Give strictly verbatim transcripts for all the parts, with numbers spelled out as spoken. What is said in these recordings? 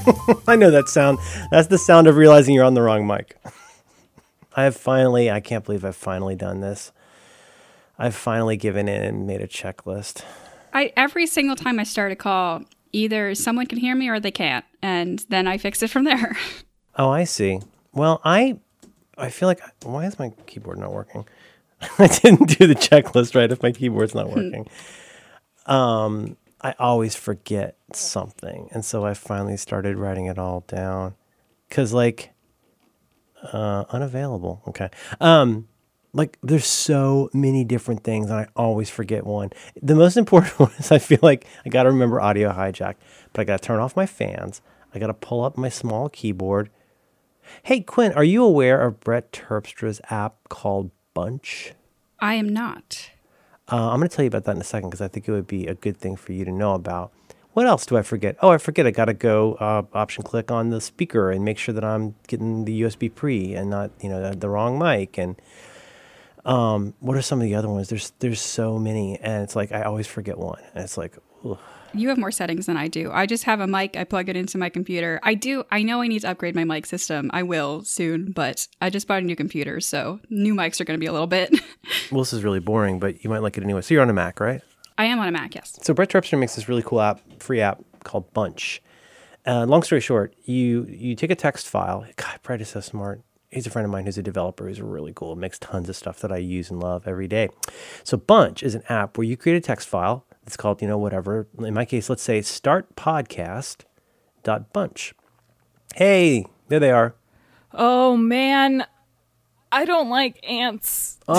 I know that sound. That's the sound of realizing you're on the wrong mic. I have finally, I can't believe I've finally done this. I've finally given in and made a checklist. I every single time I start a call, either someone can hear me or they can't, and then I fix it from there. Oh, I see. Well, I I feel like, why is my keyboard not working? I didn't do the checklist right if my keyboard's not working. um, I always forget something, and so I finally started writing it all down. Because, like, uh, unavailable. Okay. Um, like, there's so many different things, and I always forget one. The most important one is I feel like I got to remember audio hijack, but I got to turn off my fans. I got to pull up my small keyboard. Hey, Quinn, are you aware of Brett Terpstra's app called Bunch? I am not. Uh, I'm going to tell you about that in a second because I think it would be a good thing for you to know about. What else do I forget? Oh, I forget I got to go uh, option click on the speaker and make sure that I'm getting the U S B pre and not, you know, the, the wrong mic. And um, what are some of the other ones? There's there's so many, and it's like I always forget one. And it's like, ugh. You have more settings than I do. I just have a mic. I plug it into my computer. I do. I know I need to upgrade my mic system. I will soon, but I just bought a new computer, so new mics are going to be a little bit. Well, this is really boring, but you might like it anyway. So you're on a Mac, right? I am on a Mac, yes. So Brett Terpstra makes this really cool app, free app called Bunch. Uh, long story short, you you take a text file. God, Brett is so smart. He's a friend of mine who's a developer who's really cool. Makes tons of stuff that I use and love every day. So Bunch is an app where you create a text file. It's called, you know, whatever. In my case, let's say startpodcast.bunch. Hey, there they are. Oh, man. I don't like ants. Oh.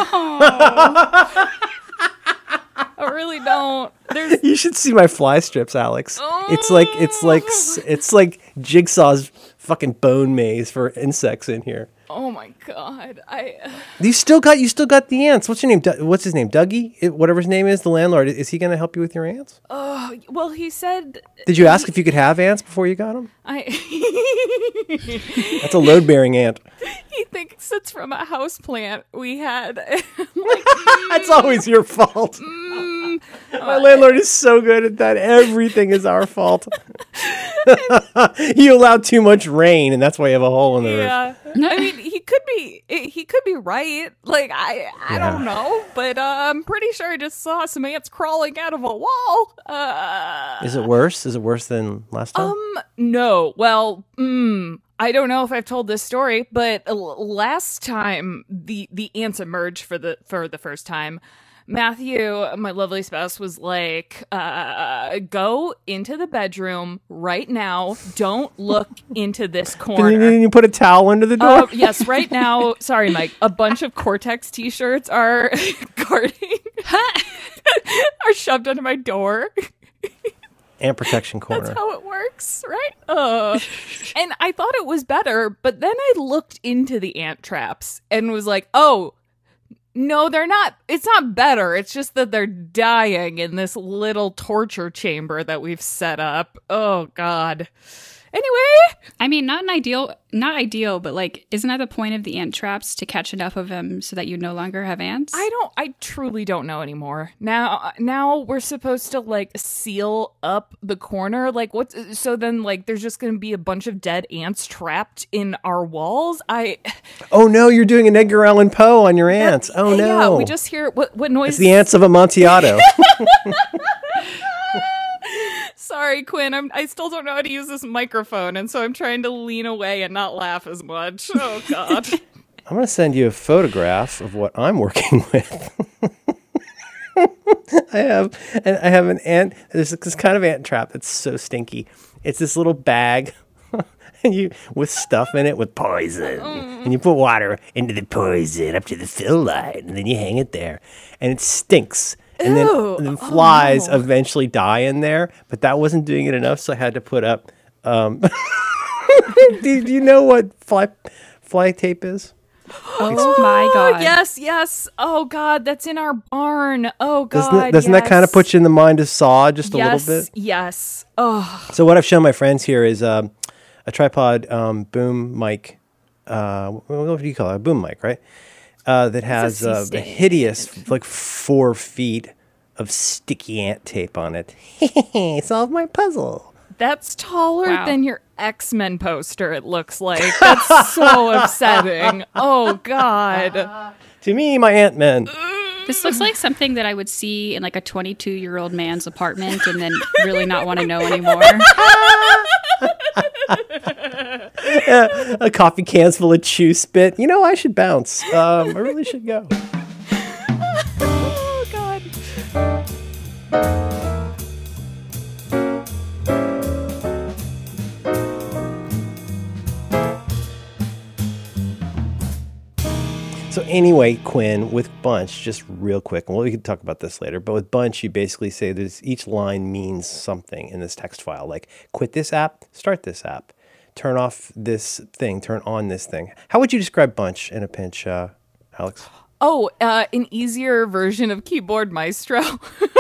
I really don't. There's... You should see my fly strips, Alex. Oh. It's like it's like it's like Jigsaw's fucking bone maze for insects in here. Oh my god! I you still got you still got the ants. What's your name? Du- What's his name? Dougie? It, whatever his name is, the landlord. Is he going to help you with your ants? Oh well, he said. Did you ask he, if you could have ants before you got them? I. That's a load bearing ant. He thinks it's from a house plant we had. Like, That's always your fault. Mm, My uh, landlord is so good at that. Everything is our fault. You allowed too much rain, and that's why you have a hole in the yeah. roof. I mean, he could be he could be right. Like I I yeah. don't know, but uh, I'm pretty sure I just saw some ants crawling out of a wall. Uh, is it worse? Is it worse than last time? Um, no. Well, mm, I don't know if I've told this story, but last time the the ants emerged for the for the first time, Matthew, my lovely spouse, was like, uh, go into the bedroom right now. Don't look into this corner. Can you put a towel under the door? Uh, yes, right now. Sorry, Mike. A bunch of Cortex t-shirts are guarding, are shoved under my door. Ant protection corner. That's how it works, right? Uh, and I thought it was better, but then I looked into the ant traps and was like, oh, no, they're not. It's not better. It's just that they're dying in this little torture chamber that we've set up. Oh, God. Anyway. I mean, not an ideal, not ideal, but like, isn't that the point of the ant traps, to catch enough of them so that you no longer have ants? I don't, I truly don't know anymore. Now, now we're supposed to like seal up the corner. Like what? So then like, there's just going to be a bunch of dead ants trapped in our walls. I. Oh no, you're doing an Edgar Allan Poe on your ants. Oh no. Yeah, we just hear, what, what noise? It's the ants of Amontillado. Sorry, Quinn. I'm, I still don't know how to use this microphone, and so I'm trying to lean away and not laugh as much. Oh, God. I'm going to send you a photograph of what I'm working with. I have and I have an ant. There's this kind of ant trap that's so stinky. It's this little bag and you with stuff in it with poison. Mm. And you put water into the poison up to the fill line, and then you hang it there. And it stinks. And then, and then flies oh, no. eventually die in there, but that wasn't doing it enough, so I had to put up. Um, do, do you know what fly fly tape is? Oh my God! Yes, yes. Oh God, that's in our barn. Oh God, doesn't, that, doesn't yes. that kind of put you in the mind of Saw just a yes, little bit? Yes. Oh. So what I've shown my friends here is um, a tripod um, boom mic. Uh, what do you call it? A boom mic, right? Uh, that has uh, a hideous, like four feet of sticky ant tape on it. Solve my puzzle. That's taller Wow. than your X-Men poster, it looks like. That's so upsetting. Oh, God. To me, my Ant-Man. This looks like something that I would see in like a twenty-two-year-old man's apartment and then really not want to know anymore. Yeah, a coffee can's full of chew spit. You know, I should bounce. Um, I really should go. Oh, God. So anyway, Quinn, with Bunch, just real quick, and we can talk about this later, but with Bunch, you basically say there's each line means something in this text file, like quit this app, start this app, turn off this thing, turn on this thing. How would you describe Bunch in a pinch, uh, Alex? Oh, uh, an easier version of Keyboard Maestro. uh,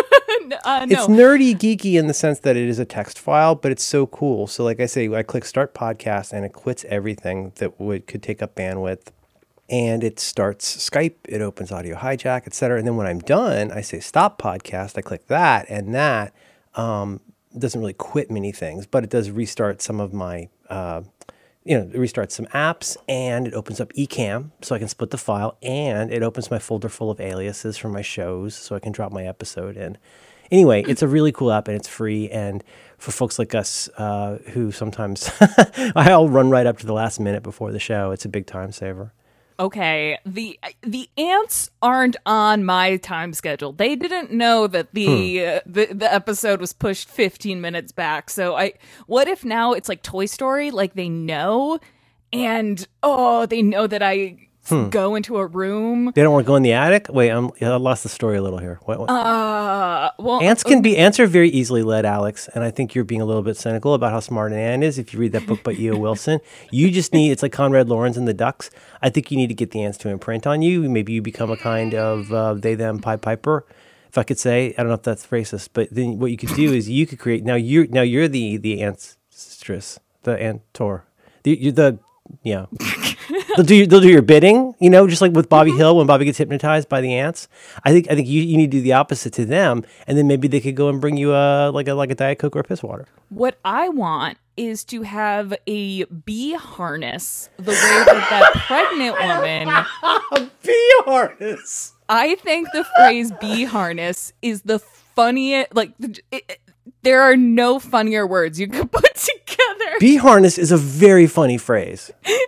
no. It's nerdy, geeky in the sense that it is a text file, but it's so cool. So like I say, I click start podcast and it quits everything that would could take up bandwidth. And it starts Skype, it opens Audio Hijack, et cetera. And then when I'm done, I say stop podcast. I click that, and that um, doesn't really quit many things, but it does restart some of my, uh, you know, it restarts some apps, and it opens up Ecamm so I can split the file, and it opens my folder full of aliases for my shows so I can drop my episode in. Anyway, it's a really cool app, and it's free. And for folks like us uh, who sometimes I'll run right up to the last minute before the show, it's a big time saver. Okay, the the ants aren't on my time schedule. They didn't know that the, Hmm. uh, the the episode was pushed fifteen minutes back. So I, what if now it's like Toy Story? Like they know, and oh, they know that I Hmm. go into a room. They don't want to go in the attic? Wait, I'm, I lost the story a little here. What, what? Uh, well, Ants can be ants are very easily led, Alex, and I think you're being a little bit cynical about how smart an ant is. If you read that book by E O. Wilson, you just need it's like Conrad Lorenz and the Ducks. I think you need to get the ants to imprint on you. Maybe you become a kind of uh, they them Pied Piper, if I could say. I don't know if that's racist, but then what you could do is you could create now you're now you're the the ancestress, the antor, the you're the yeah. they'll do your, they'll do your bidding, you know, just like with Bobby Hill when Bobby gets hypnotized by the ants. I think I think you, you need to do the opposite to them, and then maybe they could go and bring you a like a like a Diet Coke or a piss water. what I want is to have a bee harness the way that that pregnant woman. Bee harness. I think the phrase bee harness is the funniest. Like, it, it, there are no funnier words you could put together. Bee harness is a very funny phrase.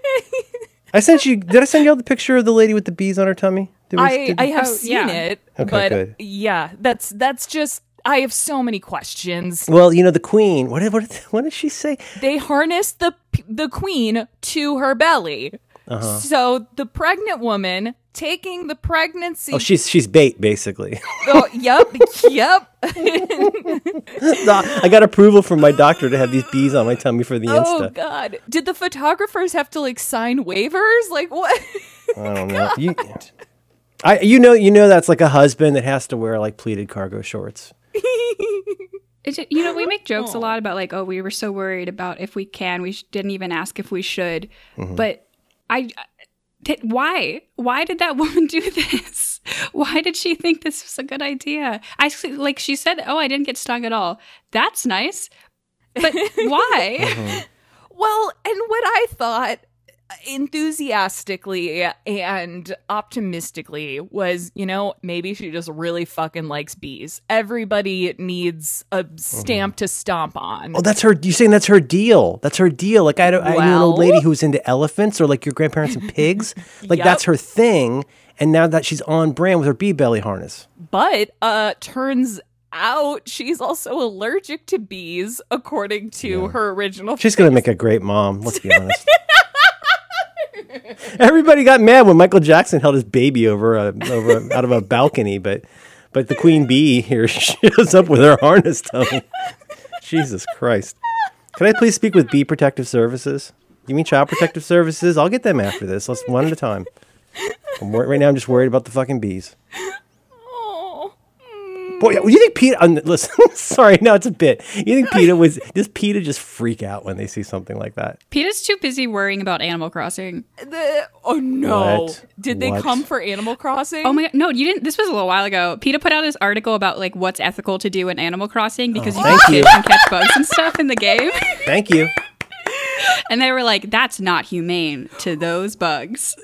I sent you. Did I send you all the picture of the lady with the bees on her tummy? Did we, I, did- I have Oh, seen yeah. it, Okay, but good. yeah, that's that's just. I have so many questions. well, you know the queen. What did what did, what did she say? They harnessed the the queen to her belly. Uh-huh. So the pregnant woman taking the pregnancy. Oh, she's she's bait basically. Oh, yep, yep. I got approval from my doctor to have these bees on my tummy for the Oh Insta. God! Did the photographers have to like sign waivers? Like what? I don't know. You, I you know you know that's like a husband that has to wear like pleated cargo shorts. It's ju- you know, we make jokes a lot about like, oh, we were so worried about if we can. We sh- didn't even ask if we should. But I, did, why? Why did that woman do this? Why did she think this was a good idea? I s- like she said, oh, I didn't get stung at all. That's nice, but why? Well, and what I thought enthusiastically and optimistically was, you know, maybe she just really fucking likes bees. Everybody needs a stamp to stomp on. Oh, that's her. You saying that's her deal? That's her deal. Like I, don't, I knew an old Well- lady who was into elephants or like your grandparents and pigs. Like Yep. that's her thing. And now that she's on brand with her bee belly harness. But uh turns out she's also allergic to bees, according to her original. She's gonna make a great mom. Let's be honest. Everybody got mad when Michael Jackson held his baby over a, over a, out of a balcony, but but the queen bee here shows up with her harness tummy. Jesus Christ! Can I please speak with Bee Protective Services? You mean Child Protective Services? I'll get them after this. Let's one at a time. I'm wor- right now, I'm just worried about the fucking bees. Oh. Boy, do you think PETA? Um, listen, sorry, no, it's a bit. You think PETA was? Does PETA just freak out when they see something like that? PETA's too busy worrying about Animal Crossing. The, oh no! What? Did they What? come for Animal Crossing? Oh my god, no, you didn't. This was a little while ago. PETA put out this article about like what's ethical to do in Animal Crossing because Oh, you thank can you. fish and catch bugs and stuff in the game. Thank you. And they were like, that's not humane to those bugs.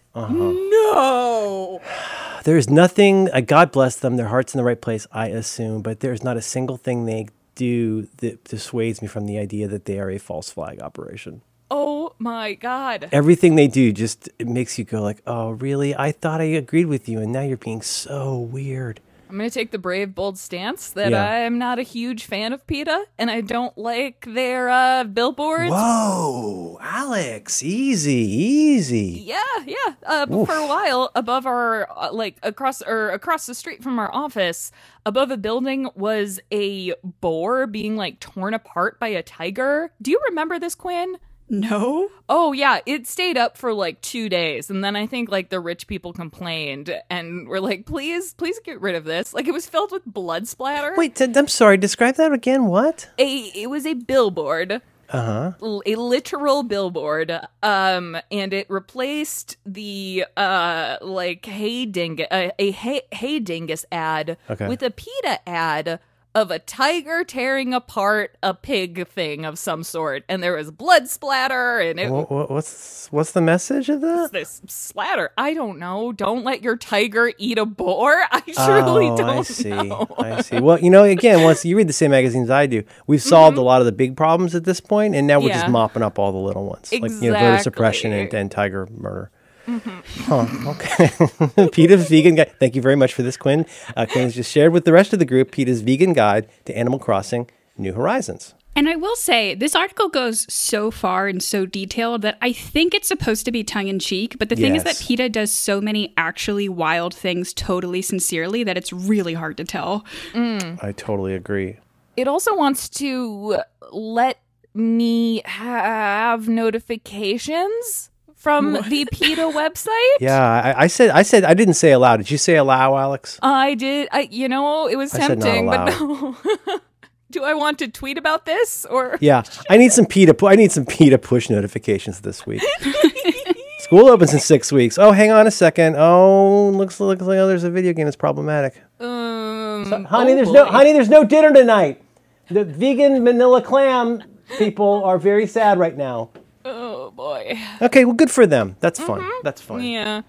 No. There is nothing. Uh, God bless them. Their heart's in the right place, I assume. But there's not a single thing they do that dissuades me from the idea that they are a false flag operation. Oh my god. Everything they do just it makes you go like, oh, really? I thought I agreed with you, and now you're being so weird. I'm going to take the brave, bold stance that Yeah. I'm not a huge fan of PETA, and I don't like their uh, billboards. Whoa, Alex, easy, easy. Yeah, yeah. Uh, but for a while, above our uh, like across or across the street from our office, above a building was a boar being like torn apart by a tiger. Do you remember this, Quinn? No. Oh yeah, it stayed up for like two days, and then I think like the rich people complained and were like, "Please, please get rid of this." Like it was filled with blood splatter. Wait, t- I'm sorry. Describe that again. What? a it was a billboard. Uh huh. l- a literal billboard, um, and it replaced the uh like hey dingus uh, a hey hey dingus ad Okay. with a PETA ad of a tiger tearing apart a pig thing of some sort, and there was blood splatter, and it Wha- wha- What's what's the message of that? this splatter. I don't know. Don't let your tiger eat a boar. I truly oh, don't I see. know. I see. Well, you know, again, once you read the same magazines I do, we've solved a lot of the big problems at this point, and now we're just Mm-hmm. Yeah. mopping up all the little ones, like you know, voter suppression and, Exactly. and tiger murder. Huh, okay. PETA's vegan guide. Thank you very much for this, Quinn. Uh, Quinn's just shared with the rest of the group PETA's vegan guide to Animal Crossing New Horizons. And I will say, this article goes so far and so detailed that I think it's supposed to be tongue in cheek. But the thing is that Yes. PETA does so many actually wild things totally sincerely that it's really hard to tell. I totally agree. It also wants to let me have notifications from the PETA website. Yeah, I, I said, I said, I didn't say aloud. Did you say allow, Alex? I did. I, you know, it was I said not tempting, but allowed. no. Do I want to tweet about this or? Yeah, I need some PETA. pu- I need some PETA push notifications this week. School opens in six weeks. Oh, hang on a second. Oh, looks looks like oh, there's a video game that's problematic. Um, Honey, oh there's boy. no honey, there's no dinner tonight. The vegan Manila clam people are very sad right now. Oh boy. Okay, well, good for them. That's fun. That's fun. Yeah.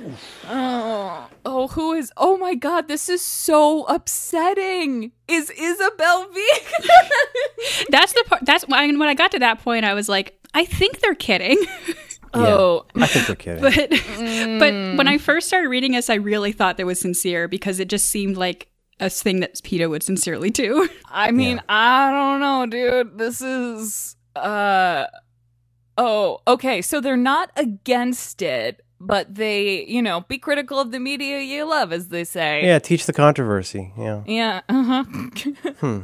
Oh, oh, who is? Oh my God, this is so upsetting. Is Isabel vegan? That's the part. That's when when I got to that point, I was like, I think they're kidding. Oh, I think they're kidding. But but when I first started reading this, I really thought that was sincere because it just seemed like a thing that PETA would sincerely do. I mean, I don't know, dude. This is uh oh, okay. So they're not against it, but they, you know, be critical of the media you love, as they say. Yeah, teach the controversy. Yeah. Yeah. Uh-huh.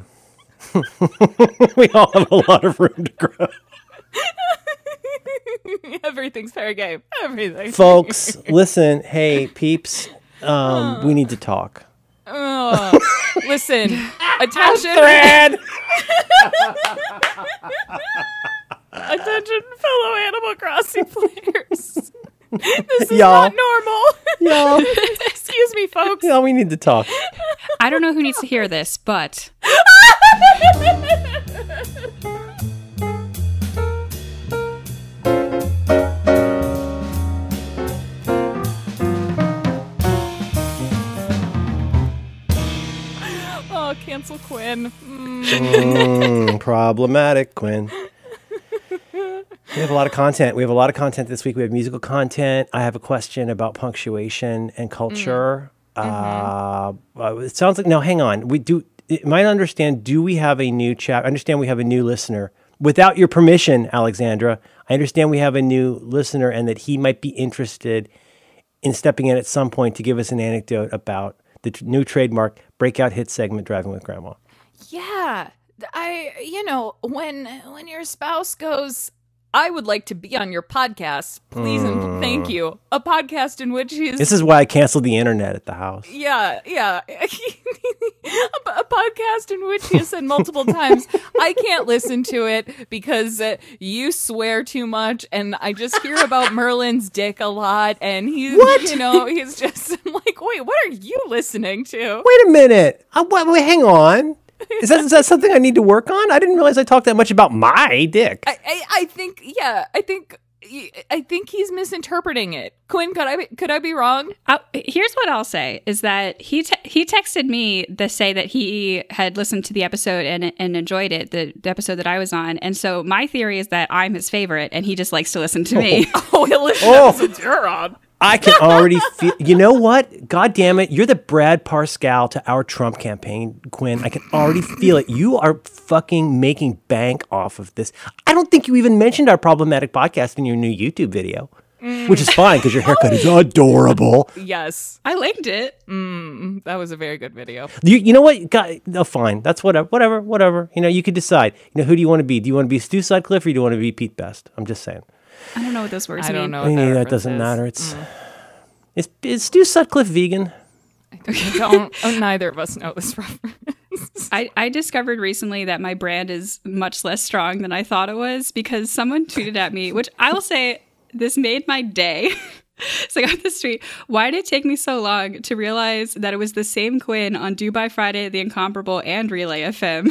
We all have a lot of room to grow. Everything's fair game. Everything. Folks, listen, hey, peeps, um, we need to talk. Oh, listen, attention. Attention, fellow Animal Crossing players. This is Y'all. not normal. Y'all. Excuse me, folks. Yeah, we need to talk. I don't know who needs to hear this, but Oh, cancel Quinn. Mm. Mm, problematic, Quinn. We have a lot of content. We have a lot of content this week. We have musical content. I have a question about punctuation and culture. Uh, uh, it sounds like no. Hang on. We do. It might understand. Do we have a new chat? I understand we have a new listener. Without your permission, Alexandra, I understand we have a new listener, and that he might be interested in stepping in at some point to give us an anecdote about the t- new trademark breakout hit segment, Driving with Grandma. Yeah, I. You know, when when your spouse goes, I would like to be on your podcast, please and thank you. A podcast in which he's This is why I canceled the internet at the house. yeah, yeah. a, a podcast in which he has said multiple times, I can't listen to it because uh, you swear too much, and I just hear about Merlin's dick a lot, and he's, What? you know, he's just I'm like, wait, what are you listening to? Wait a minute. Uh, wait, wait, hang on. Is that, is that something I need to work on? I didn't realize I talked that much about my dick. I, I, I think, yeah, I think, I think he's misinterpreting it. Quinn, could I be, could I be wrong? Uh, here's what I'll say is that he te- he texted me to say that he had listened to the episode and and enjoyed it, the, the episode that I was on. And so my theory is that I'm his favorite and he just likes to listen to me. Oh, he'll listen Oh. to episodes you're on. I can already feel. You know what? God damn it! You're the Brad Parscale to our Trump campaign, Quinn. I can already feel it. You are fucking making bank off of this. I don't think you even mentioned our problematic podcast in your new YouTube video, mm. which is fine because your haircut is adorable. Yes, I liked it. Mm, that was a very good video. You, you know what? God, no, fine. That's whatever. Whatever. Whatever. You know, you could decide. You know, who do you want to be? Do you want to be Stu Sutcliffe or do you want to be Pete Best? I'm just saying. I don't know what those words I mean. don't know. I What mean, that, that doesn't is. matter. It's Mm. is, is Stu Sutcliffe vegan? I don't. Oh, neither of us know this reference. I, I discovered recently that my brand is much less strong than I thought it was because someone tweeted at me, which I will say this made my day. So I got this tweet. Why did it take me so long to realize that it was the same Quinn on Dubai Friday, The Incomparable, and Relay F M?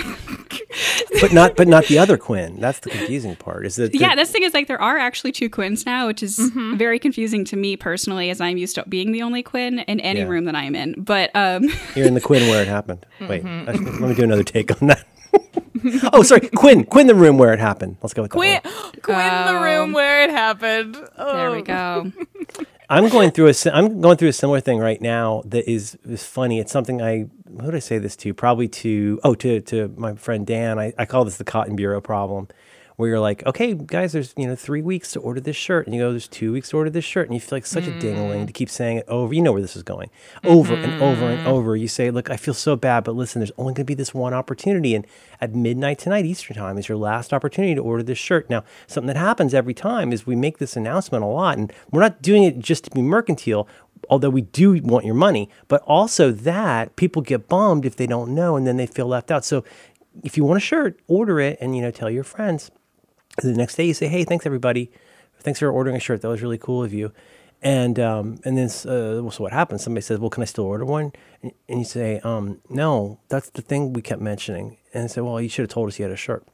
But not, but not the other Quinn. That's the confusing part. Is that the, Yeah, this thing is like there are actually two Quinns now, which is mm-hmm. very confusing to me personally, as I'm used to being the only Quinn in any Yeah. room that I'm in. But um, You're in the Quinn where it happened. Wait, I, let me do another take on that. Oh, sorry, Quinn. Quinn, the room where it happened. Let's go with that Quinn, one. Quinn, the room where it happened. Oh. there we go. I'm going through a si- I'm going through a similar thing right now that is is funny. It's something I who did I say this to? Probably to oh to to my friend Dan. I, I call this the Cotton Bureau problem, where you're like, okay, guys, there's you know three weeks to order this shirt, and you go, there's two weeks to order this shirt, and you feel like such mm. a dingling to keep saying it over. You know where this is going, over mm-hmm. and over and over. You say, look, I feel so bad, but listen, there's only going to be this one opportunity, and at midnight tonight, Eastern time, is your last opportunity to order this shirt. Now, something that happens every time is we make this announcement a lot, and we're not doing it just to be mercantile, although we do want your money, but also that people get bummed if they don't know, and then they feel left out. So if you want a shirt, order it, and you know, tell your friends. The next day you say, hey, thanks everybody. Thanks for ordering a shirt. That was really cool of you. And um, and then uh, so what happens? Somebody says, well, can I still order one? And, and you say, um, no, that's the thing we kept mentioning. And I say, well, you should have told us you had a shirt.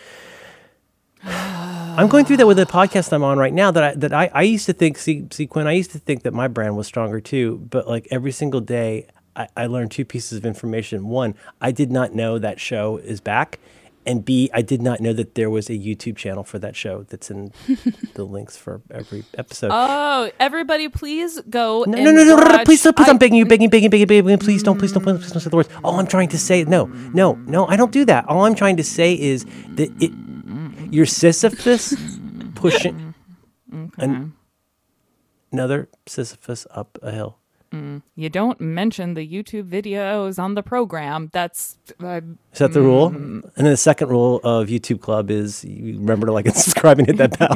I'm going through that with the podcast I'm on right now that I that I, I used to think, see, see, Quinn, I used to think that my brand was stronger too. But like every single day, I, I learned two pieces of information. One, I did not know that show is back. And B, I did not know that there was a YouTube channel for that show that's in the links for every episode. Oh, everybody, please go. No, and no, no, no, no, no, watch- please, please, I- I'm begging you, begging, begging, begging, begging, please don't, please don't, please don't say the words. All I'm trying to say, no, no, no, I don't do that. All I'm trying to say is that it, your Sisyphus pushing Okay. an, another Sisyphus up a hill. You don't mention the YouTube videos on the program. That's uh, Is that the rule? And then the second rule of YouTube Club is you remember to like and subscribe and hit that bell.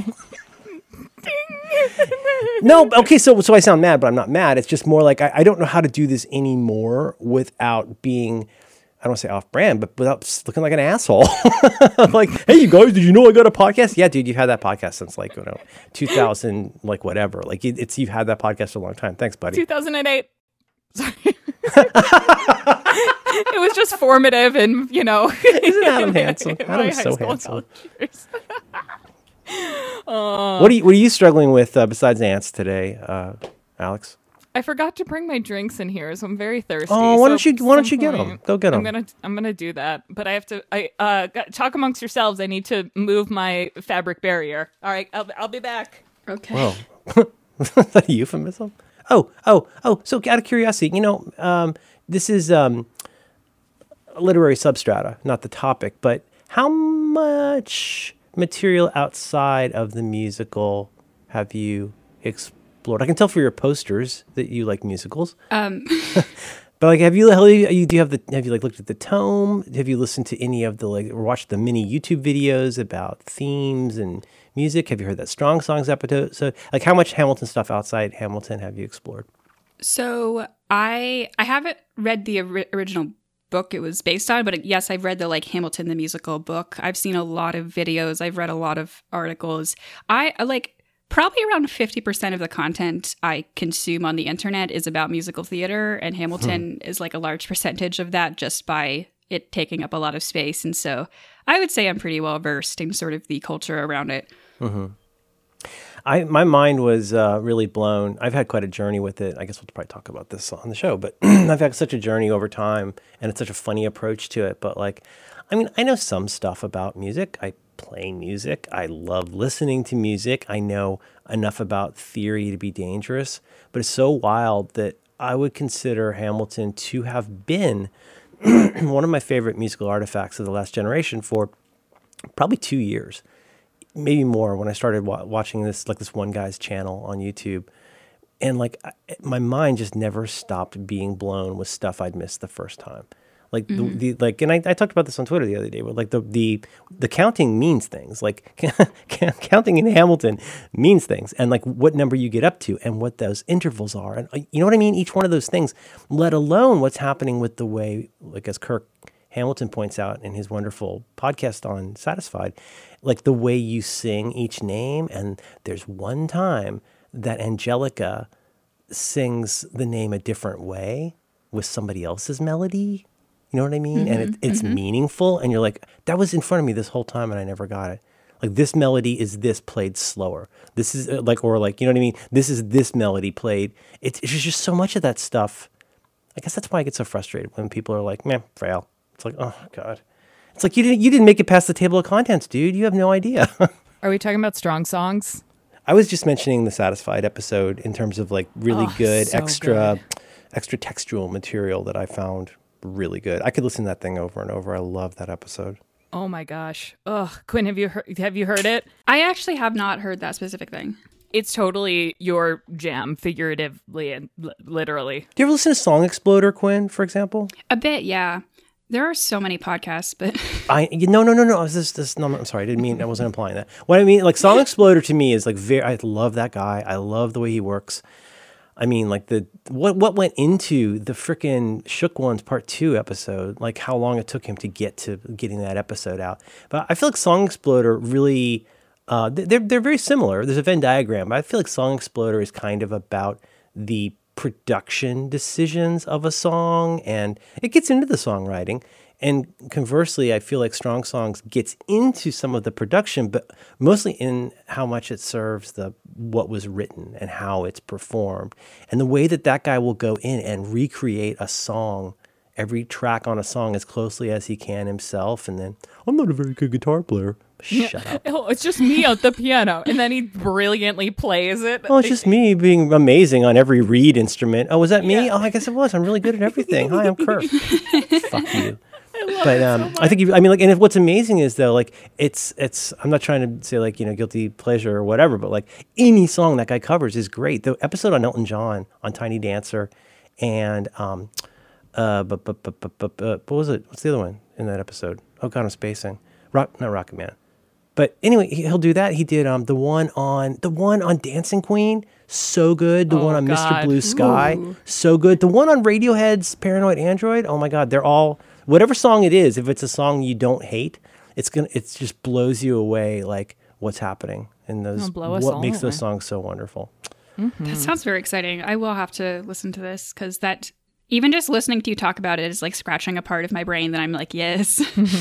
No, okay, so so I sound mad, but I'm not mad. It's just more like I, I don't know how to do this anymore without being, I don't want to say off brand, but without s- looking like an asshole. Like, hey, you guys, did you know I got a podcast? Yeah, dude, you've had that podcast since like, you know, two thousand, like whatever. Like it, it's, you've had that podcast for a long time. Thanks, buddy. two thousand eight. Sorry. It was just formative and, you know. Isn't Adam handsome? my Adam's high so school handsome. college years. uh, What are you, what are you struggling with uh, besides ants today, uh, Alex? I forgot to bring my drinks in here, so I'm very thirsty. Oh, why So don't you- at why don't some you get 'em? point, Go get 'em. I'm gonna I'm gonna do that, but I have to. I uh got, talk amongst yourselves. I need to move my fabric barrier. All right, I'll I'll be back. Okay. Whoa. Is that a euphemism? Oh, oh, oh. So out of curiosity, you know, um, this is um, literary substrata, not the topic, but how much material outside of the musical have you explored? I can tell for your posters that you like musicals. Um, But like, have you, have you, do you have the, have you like looked at the tome? Have you listened to any of the, like, or watched the mini YouTube videos about themes and music? Have you heard that Strong Songs episode? So like, how much Hamilton stuff outside Hamilton have you explored? so I I haven't read the ori- original book it was based on, but yes, I've read the like Hamilton the musical book. I've seen a lot of videos. I've read a lot of articles. I like probably around fifty percent of the content I consume on the internet is about musical theater, and Hamilton hmm. is like a large percentage of that just by it taking up a lot of space. And so I would say I'm pretty well versed in sort of the culture around it. Mm-hmm. I my mind was uh, really blown. I've had quite a journey with it. I guess we'll probably talk about this on the show, but I've had such a journey over time, and it's such a funny approach to it. But like, I mean, I know some stuff about music. I play music. I love listening to music. I know enough about theory to be dangerous, but it's so wild that I would consider Hamilton to have been one of my favorite musical artifacts of the last generation for probably two years. Maybe more when I started wa- watching this, like this one guy's channel on YouTube. And like I, my mind just never stopped being blown with stuff I'd missed the first time. Like mm-hmm. the, the like, and I, I talked about this on Twitter the other day, but like the, the, the counting means things. Like counting in Hamilton means things, and like what number you get up to and what those intervals are. And you know what I mean? Each one of those things, let alone what's happening with the way, like as Kirk Hamilton points out in his wonderful podcast on Satisfied, like the way you sing each name. And there's one time that Angelica sings the name a different way with somebody else's melody. You know what I mean? Mm-hmm, and it, it's mm-hmm. meaningful. And you're like, that was in front of me this whole time and I never got it. Like this melody is this played slower. This is uh, like, or like, you know what I mean? This is this melody played. It's, it's just so much of that stuff. I guess that's why I get so frustrated when people are like, man, frail. It's like, oh God. It's like, you didn't, you didn't make it past the table of contents, dude. You have no idea. Are we talking about strong songs? I was just mentioning the Satisfied episode in terms of like really oh, good, so extra, good. extra textual material that I found really good. I could listen to that thing over and over. I love that episode. Oh my gosh. Ugh. Quinn, have you heard, have you heard it? I actually have not heard that specific thing. It's totally your jam, figuratively and li- literally. Do you ever listen to Song Exploder, Quinn, for example? A bit, yeah. There are so many podcasts, but I no no no no. This this no. I'm sorry. I didn't mean. I wasn't implying that. What I mean, like Song Exploder to me is like very. I love that guy. I love the way he works. I mean, like the what what went into the frickin' Shook Ones Part Two episode. Like how long it took him to get to getting that episode out. But I feel like Song Exploder really. Uh, they're they're very similar. There's a Venn diagram, but I feel like Song Exploder is kind of about the production decisions of a song, and it gets into the songwriting. And conversely, I feel like Strong Songs gets into some of the production, but mostly in how much it serves the what was written and how it's performed, and the way that that guy will go in and recreate a song, every track on a song as closely as he can himself. And then, I'm not a very good guitar player. Shut yeah. up. Oh, it's just me at the piano. And then he brilliantly plays it. Oh, it's just me being amazing on every reed instrument. Oh, was that me? Yeah. Oh, I guess it was. I'm really good at everything. Hi, I'm Kirk. Fuck you. I love but it um, so I think, you, I mean, like, and if, what's amazing is, though, like, it's, it's, I'm not trying to say, like, you know, guilty pleasure or whatever, but, like, any song that guy covers is great. The episode on Elton John, on Tiny Dancer, and, um, uh, but, but, but, but, but, but, what was it? What's the other one in that episode? Oh, God, I'm spacing. Rock, not Rocket Man. But anyway, he'll do that. He did um the one on the one on Dancing Queen, so good. The oh, one on God. Mister Blue Sky, Ooh. so good. The one on Radiohead's Paranoid Android, oh my God, they're all whatever song it is. If it's a song you don't hate, it's gonna it just blows you away. Like what's happening in those, what makes those songs so wonderful. Mm-hmm. That sounds very exciting. I will have to listen to this because that. Even just listening to you talk about it is like scratching a part of my brain that I'm like, yes.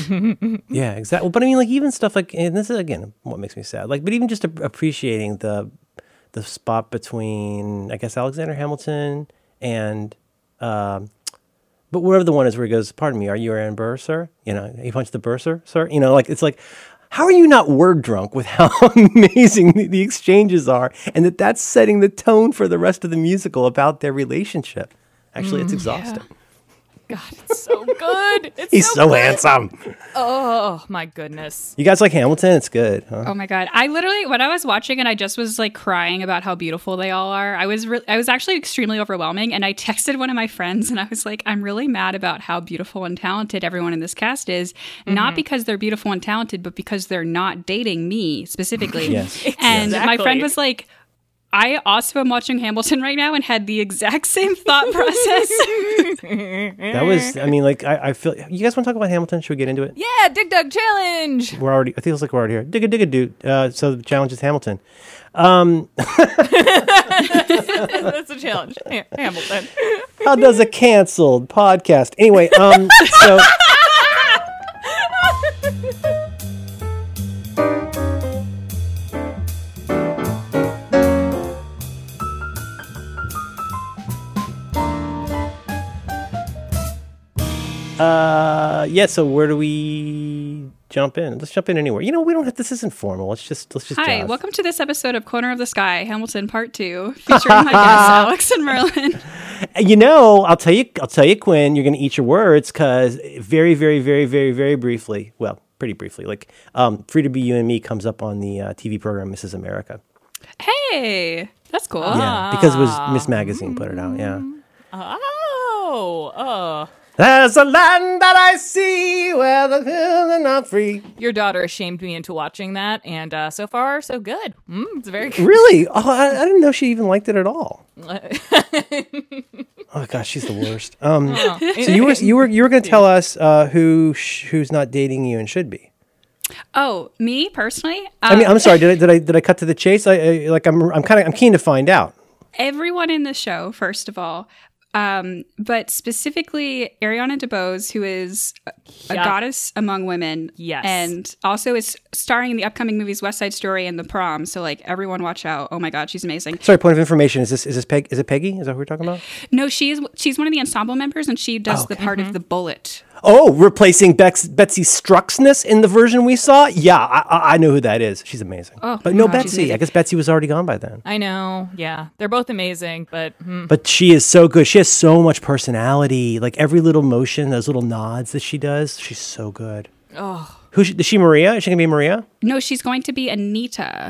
Yeah, exactly. But I mean, like even stuff like, and this is again what makes me sad. Like, but even just appreciating the the spot between, I guess, Alexander Hamilton and, um, but whatever the one is where he goes, "Pardon me, are you Aaron Burr, sir?" You know, he punched the Burr, sir, sir. You know, like it's like, how are you not word drunk with how amazing the, the exchanges are, and that that's setting the tone for the rest of the musical about their relationship. Actually, it's exhausting. Yeah. God, it's so good. It's He's so, so good. handsome. Oh, my goodness. You guys like Hamilton? It's good. Huh? Oh my God. I literally, when I was watching it, I just was like crying about how beautiful they all are. I was re- I was actually extremely overwhelming. And I texted one of my friends and I was like, I'm really mad about how beautiful and talented everyone in this cast is. Mm-hmm. Not because they're beautiful and talented, but because they're not dating me specifically. Yes. And exactly. my friend was like, I also am watching Hamilton right now and had the exact same thought process. That was, I mean, like, I, I feel, you guys want to talk about Hamilton? Should we get into it? Yeah, Dig Dug Challenge. We're already, I think it's like we're already here. Dig a dig a dude. Uh, so the challenge is Hamilton. Um, That's a challenge. Ha- Hamilton. How does a canceled podcast? Anyway, um, so. Uh, yeah. So where do we jump in? Let's jump in anywhere. You know, we don't have. This isn't formal. Let's just let's just. Hi, jazz. welcome to this episode of Corner of the Sky, Hamilton Part Two, featuring my guests Alex and Merlin. You know, I'll tell you. I'll tell you, Quinn. You're going to eat your words because very, very, very, very, very briefly. Well, pretty briefly. Like, um, "Free to Be You and Me" comes up on the uh, T V program Missus America. Hey, that's cool. Yeah, because it was Miss Magazine put it out. Yeah. Oh, oh. There's a land that I see where the hills are not free. Your daughter shamed me into watching that, and uh, so far, so good. Mm, it's very good. Really? Oh, I, I didn't know she even liked it at all. Oh gosh, she's the worst. Um, Oh. so you were you were you were going to tell us uh, who sh- who's not dating you and should be. Oh, me personally? Um, I mean, I'm sorry. Did I did I did I cut to the chase? I, I like I'm I'm kind of I'm keen to find out. everyone in the show, first of all. Um, but specifically Ariana DeBose, who is a, a Yeah. goddess among women. Yes. And also is starring in the upcoming movies West Side Story and The Prom. So like everyone watch out. Oh my God, she's amazing. Sorry, point of information. Is this is this Peg? Is it Peggy? Is that who we're talking about? No, she's she's one of the ensemble members and she does Oh, the part of the bullet. Oh, replacing Bex, Betsy Struxness in the version we saw? Yeah, I, I I know who that is. She's amazing. Oh, but no God, she's Betsy. amazing. I guess Betsy was already gone by then. I know. Yeah, they're both amazing, but hmm. But she is so good. She has so much personality. Like every little motion, those little nods that she does, she's so good. oh, Who's she, is she Maria? Is she gonna be Maria? No, she's going to be Anita.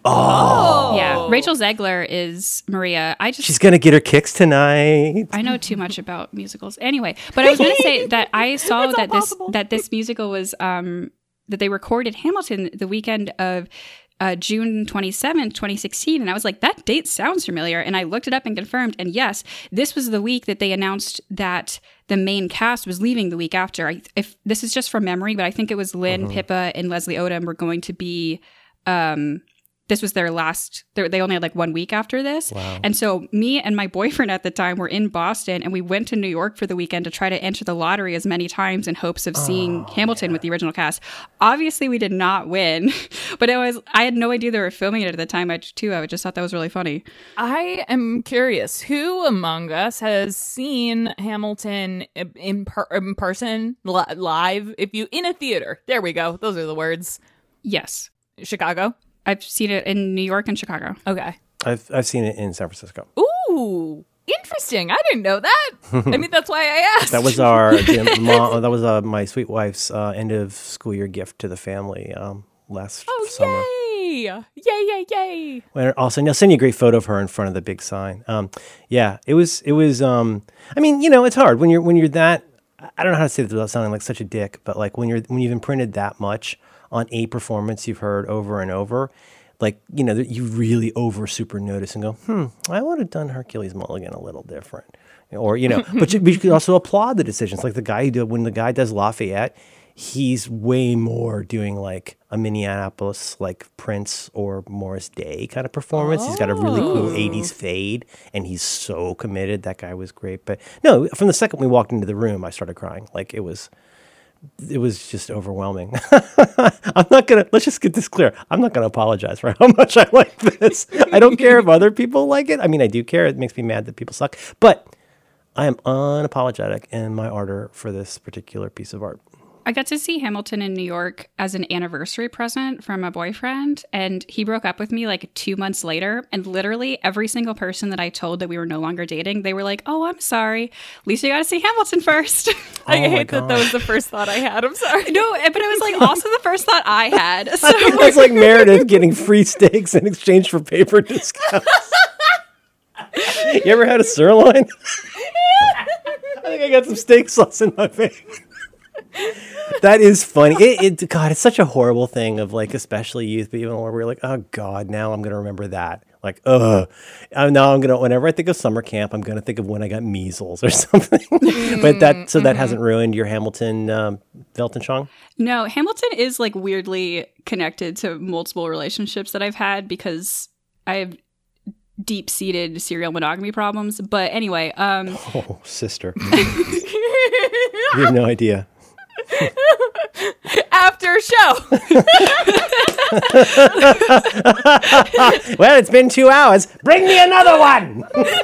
oh, Yeah. Rachel Zegler is Maria. I just She's gonna get her kicks tonight. I know too much about musicals. Anyway, but I was going to say that I saw It's all that this possible. that this musical was um that they recorded Hamilton the weekend of uh, June twenty-seventh, twenty sixteen, and I was like, that date sounds familiar. And I looked it up and confirmed, and yes, this was the week that they announced that the main cast was leaving the week after. I, if this is just from memory, but I think it was Lynn, Pippa, and Leslie Odom were going to be. Um, This was their last, they they only had like one week after this. Wow. And so me and my boyfriend at the time were in Boston and we went to New York for the weekend to try to enter the lottery as many times in hopes of seeing Hamilton with the original cast. Obviously we did not win, but it was, I had no idea they were filming it at the time I, too. I just thought that was really funny. I am curious. Who among us has seen Hamilton in, per- in person, li- live? If you in a theater, there we go. Those are the words. Yes. Chicago. I've seen it in New York and Chicago. Okay. I've I've seen it in San Francisco. Ooh, interesting. I didn't know that. I mean, that's why I asked. That was our mom, that was uh, my sweet wife's uh, end of school year gift to the family um, last Oh, summer. yay! Yay! Yay! Yay! When also, I'll send you a great photo of her in front of the big sign. Um, yeah, it was. It was. Um, I mean, you know, it's hard when you're when you're that. I don't know how to say this without sounding like such a dick, but like when you're when you've imprinted that much on a performance you've heard over and over, like you know, that you really over super notice and go, hmm, I would have done Hercules Mulligan a little different, or you know, but you, but you could also applaud the decisions, like the guy who did when the guy does Lafayette. He's way more doing like a Minneapolis like Prince or Morris Day kind of performance. He's got a really cool eighties fade and he's so committed. That guy was great. But no, from the second we walked into the room, I started crying. Like it was, it was just overwhelming. I'm not going to, let's just get this clear. I'm not going to apologize for how much I like this. I don't care if other people like it. I mean, I do care. It makes me mad that people suck. But I am unapologetic in my ardor for this particular piece of art. I got to see Hamilton in New York as an anniversary present from a boyfriend, and he broke up with me like two months later. And literally every single person that I told that we were no longer dating, they were like, "Oh, I'm sorry. At least you got to see Hamilton first." I Oh my hate that God. that was the first thought I had. I'm sorry. No, but it was like also the first thought I had. So It's like Meredith getting free steaks in exchange for paper discounts. You ever had a sirloin? I think I got some steak sauce in my face. That is funny. It, it, God, it's such a horrible thing of like, especially youth, but even when we're like, oh God, now I'm going to remember that. Like, ugh. Uh, now I'm gonna. Whenever I think of summer camp, I'm gonna think of when I got measles or something. But that so that Mm-hmm. hasn't ruined your Hamilton, um, Weltanschauung? No, Hamilton is like weirdly connected to multiple relationships that I've had because I have deep-seated serial monogamy problems. But anyway, um, Oh, sister, you have no idea. After show. Well, it's been two hours. Bring me another one.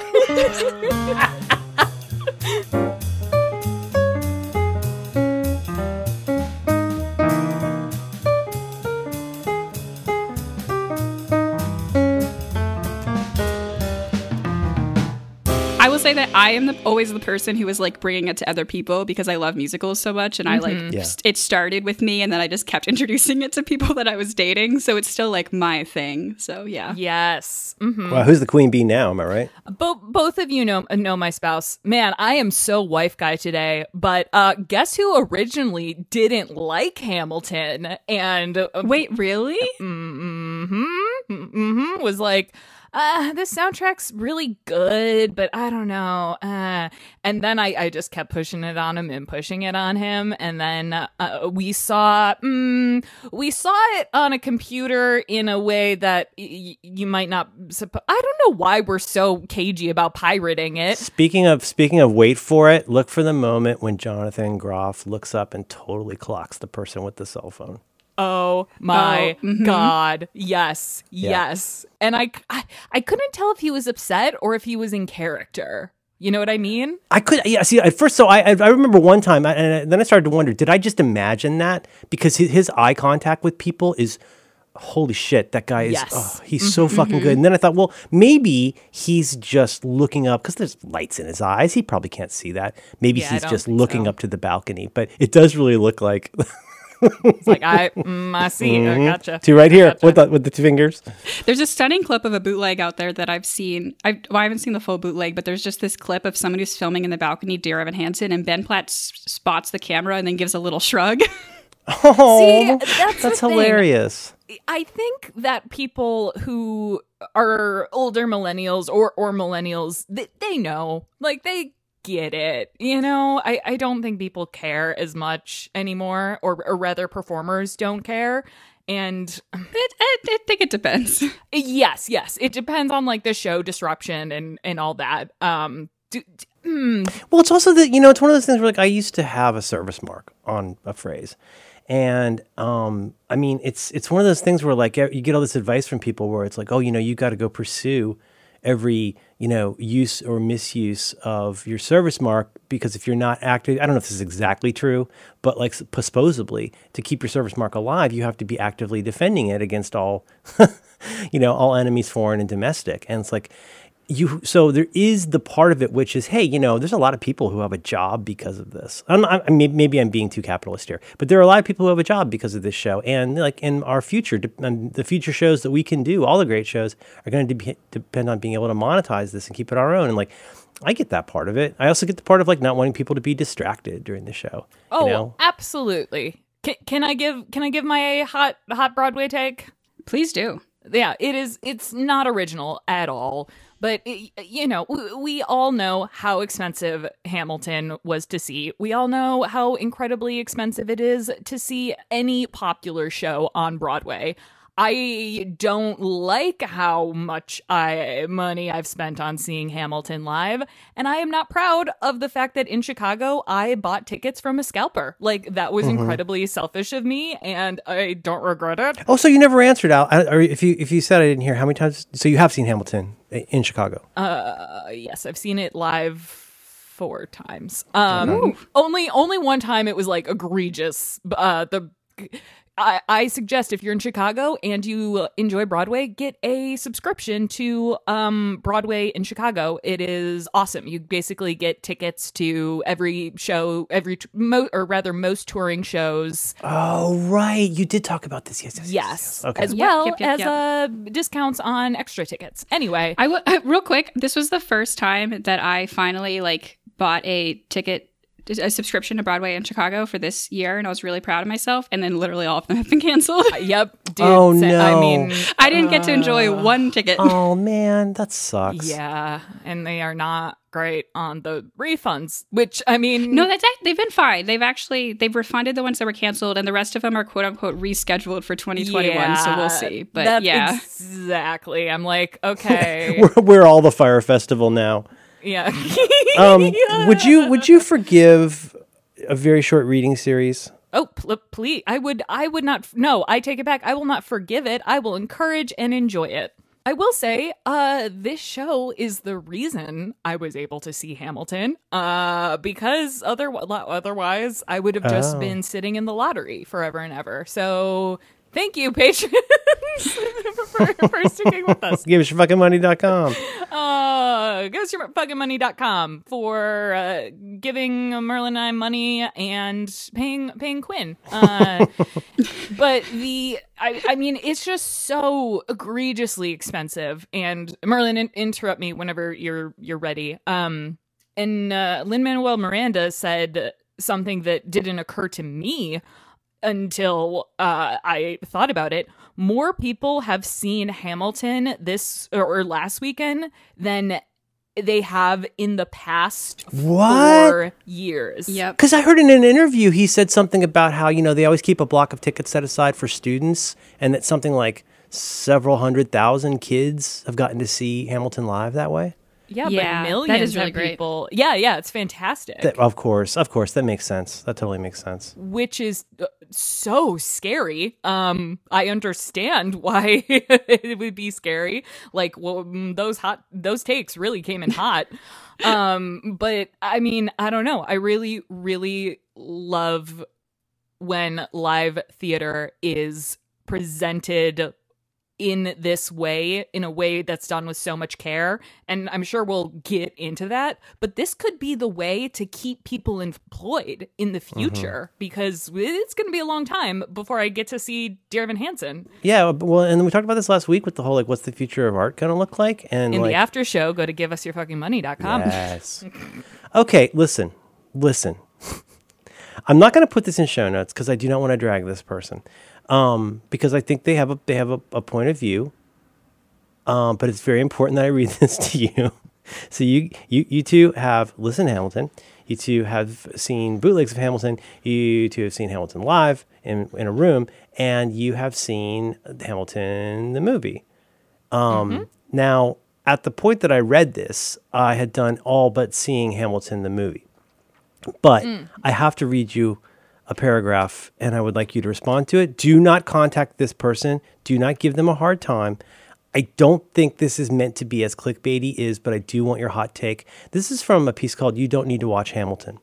I will say that I am the, always the person who is like bringing it to other people because I love musicals so much, and I like Yeah. s- it started with me, and then I just kept introducing it to people that I was dating, so it's still like my thing. So yeah, Yes. Mhm. Well, who's the queen bee now? Am I right? Bo- both of you know know my spouse. Man, I am so wife guy today. But uh, guess who originally didn't like Hamilton and uh, wait, really? mm-hmm, mm-hmm, was like, uh, this soundtrack's really good, but I don't know. Uh. And then I, I just kept pushing it on him and pushing it on him. And then uh, we saw mm, we saw it on a computer in a way that y- you might not. Suppo- I don't know why we're so cagey about pirating it. Speaking of speaking of wait for it, look for the moment when Jonathan Groff looks up and totally clocks the person with the cell phone. Oh my Oh, mhm. God. Yes. Yes. And I, I I couldn't tell if he was upset or if he was in character. You know what I mean? I could, yeah. See, at first, so I, I I remember one time, I, and then I started to wonder: did I just imagine that? Because his, his eye contact with people is, holy shit, that guy is, Yes. oh, he's so fucking good. And then I thought, well, maybe he's just looking up because there's lights in his eyes. He probably can't see that. Maybe Yeah, I he's don't just think looking so. up to the balcony. But it does really look like It's like I, mm, I see. I gotcha. two right here Gotcha. with the with the two fingers. There's a stunning clip of a bootleg out there that I've seen. I, well, I haven't seen the full bootleg, but there's just this clip of someone who's filming in the balcony, Dear Evan Hansen, and Ben Platt s- spots the camera and then gives a little shrug. Oh, See, that's the that's thing. hilarious. I think that people who are older millennials or or millennials, they, they know, like they get it. You know, I, I don't think people care as much anymore, or, or rather, performers don't care. And it, I, I think it depends. yes, yes, it depends on like the show disruption and and all that. Um, do, d- mm, Well, it's also that, you know, it's one of those things where, like, I used to have a service mark on a phrase. And, um, I mean, it's it's one of those things where, like, you get all this advice from people where it's like, oh, you know, you got to go pursue every, you know, use or misuse of your service mark, because if you're not active, I don't know if this is exactly true, but like supposedly to keep your service mark alive, you have to be actively defending it against all, you know, all enemies, foreign and domestic. And it's like, you, so there is the part of it which is, hey, you know, there's a lot of people who have a job because of this. I'm, I maybe I'm being too capitalist here, but there are a lot of people who have a job because of this show. And like in our future, de- and the future shows that we can do, all the great shows are going to de- depend on being able to monetize this and keep it our own. And like, I get that part of it. I also get the part of like not wanting people to be distracted during the show. oh, you know? absolutely. Can, can I give can I give my hot hot Broadway take? Please do. Yeah, it is. It's not original at all. But, it, you know, we, we all know how expensive Hamilton was to see. We all know how incredibly expensive it is to see any popular show on Broadway. I don't like how much I money I've spent on seeing Hamilton live, and I am not proud of the fact that in Chicago I bought tickets from a scalper. Like, that was Mm-hmm. incredibly selfish of me, and I don't regret it. Oh, so you never answered out, I- or if you if you said I didn't hear, how many times? So you have seen Hamilton in Chicago? Uh, yes, I've seen it live four times. Um, only only one time it was like egregious. Uh, the I, I suggest if you're in Chicago and you enjoy Broadway, get a subscription to um Broadway in Chicago. It is awesome. You basically get tickets to every show, every t- mo- or rather most touring shows. Oh, right. You did talk about this. Yes, yes, yes. Yes, yes. Okay. as Yep, well yep, yep, as yep. uh discounts on extra tickets. Anyway, I w- real quick, this was the first time that I finally like bought a ticket a subscription to Broadway in Chicago for this year, and I was really proud of myself. And then literally all of them have been canceled. Yep. Dude, Oh, sa- no. I mean, I didn't get to enjoy one ticket. Oh man, that sucks. yeah, and they are not great on the refunds. Which I mean, No, that's act- they've been fine. They've actually they've refunded the ones that were canceled, and the rest of them are quote unquote rescheduled for twenty twenty-one. So we'll see. But that's yeah, exactly. I'm like, okay, We're, we're all the Fire Festival now. yeah. Um, would you would you forgive a very short reading series? Oh, pl- please! I would. I would not. No, I take it back. I will not forgive it. I will encourage and enjoy it. I will say, uh, this show is the reason I was able to see Hamilton. Uh, because other otherwise I would have just Oh. been sitting in the lottery forever and ever. So thank you, patrons, for, for sticking with us. Give us your fucking money dot com. Uh, go to your fucking money dot com for uh, giving Merlin and I money and paying paying Quinn. Uh, but the I, I mean, it's just so egregiously expensive. And Merlin, in- interrupt me whenever you're you're ready. Um, and uh, Lin-Manuel Miranda said something that didn't occur to me until uh, I thought about it. More people have seen Hamilton this or last weekend than they have in the past What? four years. yep. Because I heard in an interview he said something about how, you know, they always keep a block of tickets set aside for students, and that something like several hundred thousand kids have gotten to see Hamilton live that way. Yeah, Yeah, but that millions is really of great. people. Yeah, yeah, it's fantastic. That, of course, of course, that makes sense. That totally makes sense. which is uh, so scary. Um, I understand why it would be scary. Like, well, mm, those hot, those takes really came in hot. um, but I mean, I don't know. I really, really love when live theater is presented in this way, in a way that's done with so much care. And I'm sure we'll get into that, but this could be the way to keep people employed in the future, because it's going to be a long time before I get to see Dear Evan Hansen. Yeah, well, and we talked about this last week with the whole, like, what's the future of art going to look like? And In like, the after show, go to give us your fucking money dot com. yes. Okay, listen, listen. I'm not going to put this in show notes because I do not want to drag this person, um, because I think they have a they have a, a point of view. Um, but it's very important that I read this to you. So you you you two have listened to Hamilton. You two have seen bootlegs of Hamilton. You two have seen Hamilton live in in a room, and you have seen Hamilton the movie. Um, Mm-hmm. Now, at the point that I read this, I had done all but seeing Hamilton the movie. But Mm. I have to read you a paragraph, and I would like you to respond to it. Do not contact this person. Do not give them a hard time. I don't think this is meant to be as clickbaity is, but I do want your hot take. This is from a piece called You Don't Need to Watch Hamilton.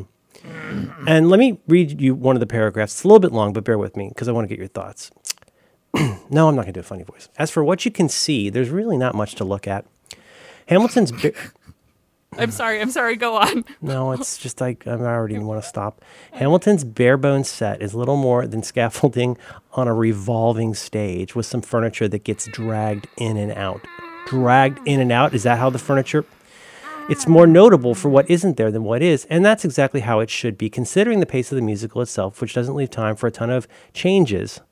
And let me read you one of the paragraphs. It's a little bit long, but bear with me because I want to get your thoughts. No, I'm not going to do a funny voice. As for what you can see, there's really not much to look at. Hamilton's... Ba- I'm sorry. I'm sorry. Go on. No, it's just like I already want to stop. Hamilton's bare bones set is little more than scaffolding on a revolving stage with some furniture that gets dragged in and out. Dragged in and out? Is that how the furniture... It's more notable for what isn't there than what is, and that's exactly how it should be, considering the pace of the musical itself, which doesn't leave time for a ton of changes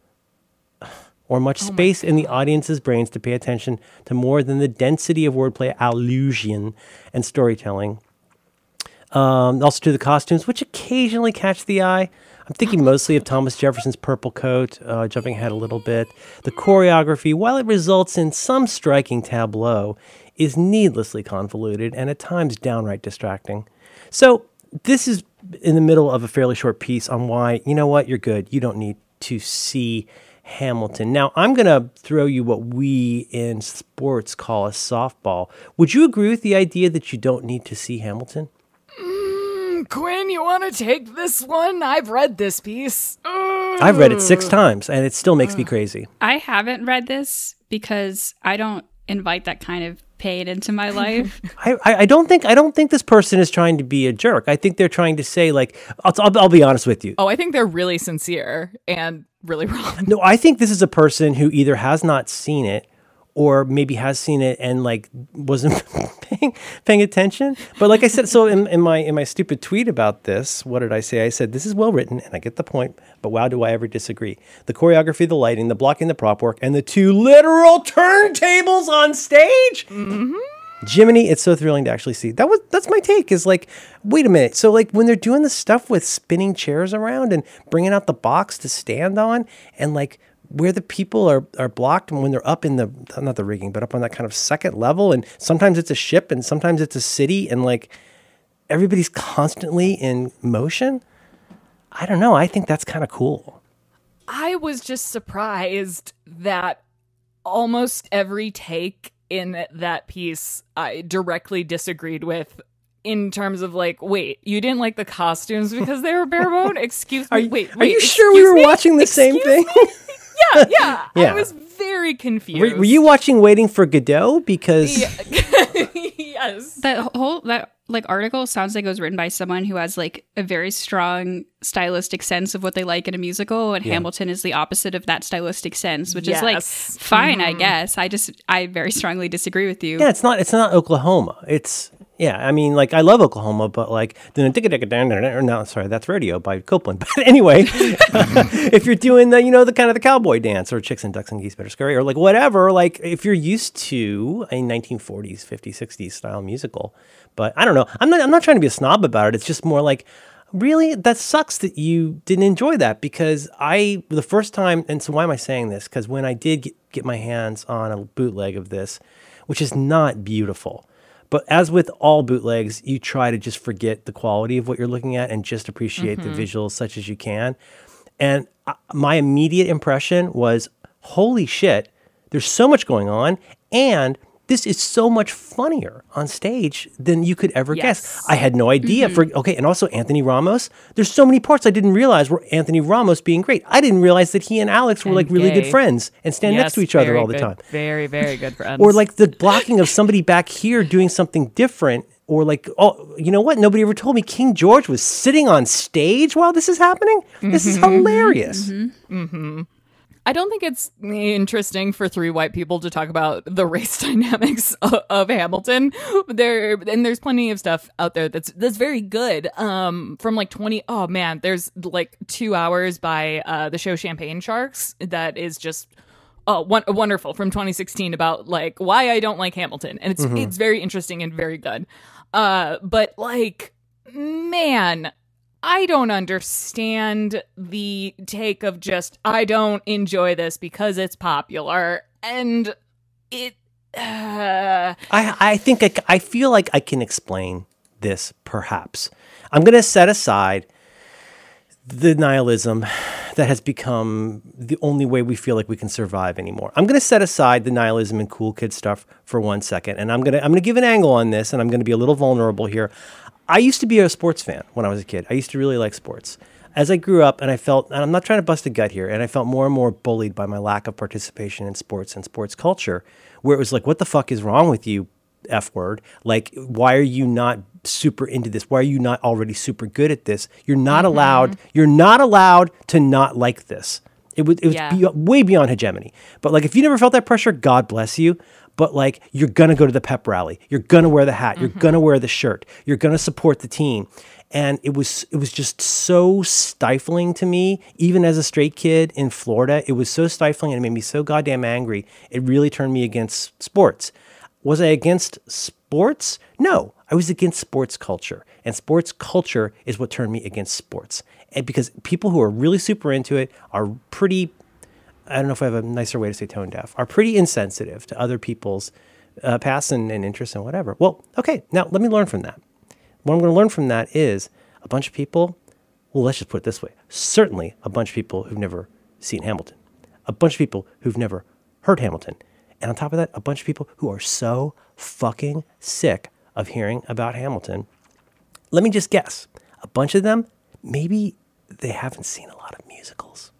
or much space in the audience's brains to pay attention to more than the density of wordplay, allusion, and storytelling. Um, also to the costumes, which occasionally catch the eye. I'm thinking mostly of Thomas Jefferson's purple coat, uh, jumping ahead a little bit. The choreography, while it results in some striking tableau, is needlessly convoluted and at times downright distracting. So this is in the middle of a fairly short piece on why, you know what, you're good. You don't need to see Hamilton. Now, I'm going to throw you what we in sports call a softball. Would you agree with the idea that you don't need to see Hamilton? Quinn, you want to take this one? I've read this piece. I've read it six times, and it still makes me crazy. I haven't read this because I don't invite that kind of pain into my life. I, I I don't think I don't think this person is trying to be a jerk. I think they're trying to say, like, I'll, I'll, I'll be honest with you. Oh, I think they're really sincere and really wrong. No, I think this is a person who either has not seen it or maybe has seen it and like wasn't paying, paying attention. But like I said, so in, in my in my stupid tweet about this, what did I say? I said, this is well written and I get the point, but wow, do I ever disagree. The choreography, the lighting, the blocking, the prop work, and the two literal turntables on stage. Mm-hmm. Jiminy, it's so thrilling to actually see. That was that's my take. Is like, wait a minute. So like when they're doing the stuff with spinning chairs around and bringing out the box to stand on, and like where the people are are blocked when they're up in the not the rigging, but up on that kind of second level, and sometimes it's a ship and sometimes it's a city, and like everybody's constantly in motion. I don't know. I think that's kind of cool. I was just surprised that almost every take in that piece I directly disagreed with, in terms of like, wait, you didn't like the costumes because they were bare bone? Excuse me. Are you, wait, are wait, you sure we were me? watching the Excuse same thing? yeah, yeah, Yeah. I was very confused. Were, were you watching Waiting for Godot? Because Yeah. Yes. That whole that like article sounds like it was written by someone who has like a very strong stylistic sense of what they like in a musical, and Yeah. Hamilton is the opposite of that stylistic sense, which Yes. is like fine, I guess. I just I very strongly disagree with you. yeah, it's not it's not Oklahoma. It's yeah. I mean, like I love Oklahoma, but like or no, sorry, that's Rodeo by Copeland. But anyway, if you're doing the you know the kind of the cowboy dance or Chicks and Ducks and Geese Better Scurry or like whatever, like if you're used to a nineteen forties, fifties, sixties style musical, but I don't know. I'm not I'm not trying to be a snob about it. It's just more like, really, that sucks that you didn't enjoy that, because I, the first time, and so why am I saying this? Because when I did get, get my hands on a bootleg of this, which is not beautiful, but as with all bootlegs, you try to just forget the quality of what you're looking at and just appreciate Mm-hmm. the visuals such as you can. And uh, my immediate impression was, holy shit, there's so much going on, and this is so much funnier on stage than you could ever Yes. guess. I had no idea. For okay, and also Anthony Ramos. There's so many parts I didn't realize were Anthony Ramos being great. I didn't realize that he and Alex were And like really gay. good friends and stand next to each other all the good, time. Very, very good friends. Or like the blocking of somebody back here doing something different. Or like, oh, you know what? Nobody ever told me King George was sitting on stage while this is happening. This is hilarious. I don't think it's interesting for three white people to talk about the race dynamics of, of Hamilton. There and there's plenty of stuff out there that's that's very good. Um, from like twenty. Oh man, there's like two hours by uh, the show Champagne Sharks that is just oh one, wonderful from twenty sixteen about like why I don't like Hamilton, and it's it's very interesting and very good. Uh, but like man. I don't understand the take of just, I don't enjoy this because it's popular. And it... Uh... I, I think I, I feel like I can explain this, perhaps. I'm going to set aside the nihilism that has become the only way we feel like we can survive anymore. I'm going to set aside the nihilism and cool kid stuff for one second, and I'm going to I'm going to give an angle on this, and I'm going to be a little vulnerable here. I used to be a sports fan when I was a kid. I used to really like sports. As I grew up, and I felt, and I'm not trying to bust a gut here, and I felt more and more bullied by my lack of participation in sports and sports culture, where it was like, what the fuck is wrong with you, F word? Like, why are you not super into this? Why are you not already super good at this? You're not mm-hmm. allowed, you're not allowed to not like this. It was, it was Yeah. be, way beyond hegemony. But like, if you never felt that pressure, God bless you. But like, you're going to go to the pep rally. You're going to wear the hat. You're mm-hmm. going to wear the shirt. You're going to support the team. And it was it was just so stifling to me, even as a straight kid in Florida. It was so stifling and it made me so goddamn angry. It really turned me against sports. Was I against sports? No, I was against sports culture. And sports culture is what turned me against sports. And because people who are really super into it are pretty... I don't know if I have a nicer way to say tone deaf, are pretty insensitive to other people's uh, past and, and interests and whatever. Well, okay, now let me learn from that. What I'm going to learn from that is a bunch of people, well, let's just put it this way. Certainly a bunch of people who've never seen Hamilton. A bunch of people who've never heard Hamilton. And on top of that, a bunch of people who are so fucking sick of hearing about Hamilton. Let me just guess. A bunch of them, maybe they haven't seen a lot of musicals.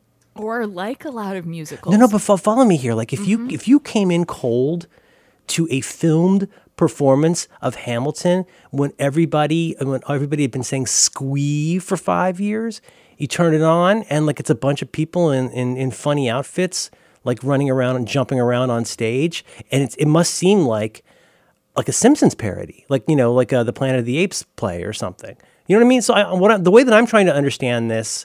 Or like a lot of musicals. No, no, but fo- follow me here. Like if mm-hmm. you if you came in cold to a filmed performance of Hamilton when everybody when everybody had been saying "squee" for five years, you turn it on and like it's a bunch of people in in, in funny outfits, like running around and jumping around on stage, and it's, it must seem like like a Simpsons parody, like, you know, like uh, the Planet of the Apes play or something. You know what I mean? So I, what I, the way that I'm trying to understand this,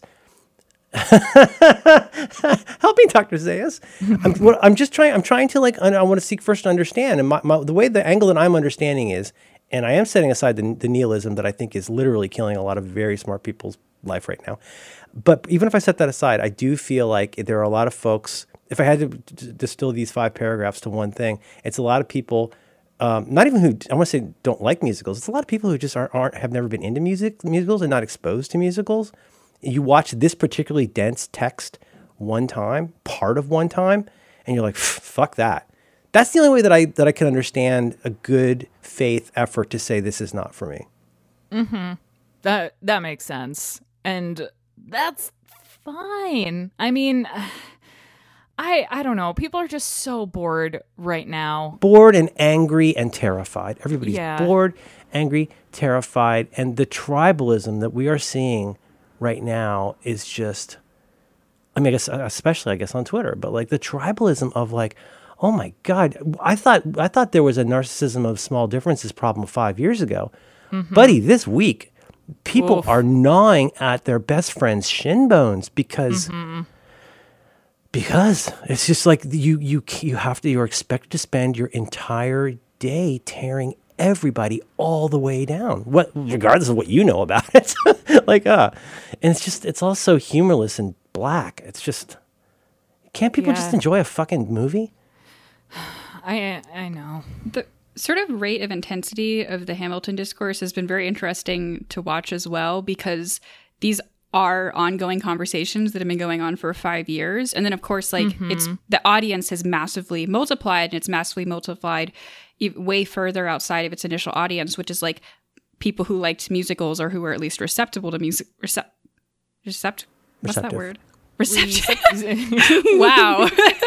help me, Doctor Zayas. I'm, what, I'm just trying. I'm trying to like. I want to seek first to understand, and my, my, the way the angle that I'm understanding is, and I am setting aside the, the nihilism that I think is literally killing a lot of very smart people's life right now. But even if I set that aside, I do feel like there are a lot of folks. If I had to d- distill these five paragraphs to one thing, it's a lot of people. Um, not even who I want to say don't like musicals. It's a lot of people who just aren't, aren't have never been into music musicals and not exposed to musicals. You watch this particularly dense text one time, part of one time, and you're like, "Fuck that." That's the only way that I that I can understand a good faith effort to say this is not for me. Mm-hmm. That that makes sense, and that's fine. I mean. I, I don't know. People are just so bored right now. Bored and angry and terrified. Everybody's yeah. bored, angry, terrified. And the tribalism that we are seeing right now is just, I mean, I guess, especially, I guess, on Twitter, but like the tribalism of like, oh my God, I thought I thought there was a narcissism of small differences problem five years ago. Mm-hmm. Buddy, this week, people Oof. are gnawing at their best friend's shin bones because... Mm-hmm. Because it's just like you you you have to you're expected to spend your entire day tearing everybody all the way down, what regardless of what you know about it. like uh and it's just it's all so humorless and black. It's just can't people yeah. just enjoy a fucking movie? I I know. The sort of rate of intensity of the Hamilton discourse has been very interesting to watch as well, because these are ongoing conversations that have been going on for five years. And then, of course, like mm-hmm. it's the audience has massively multiplied, and it's massively multiplied e- way further outside of its initial audience, which is like people who liked musicals or who were at least receptible to music. Recept, recept, what's Receptive. that word? Receptive. Wow.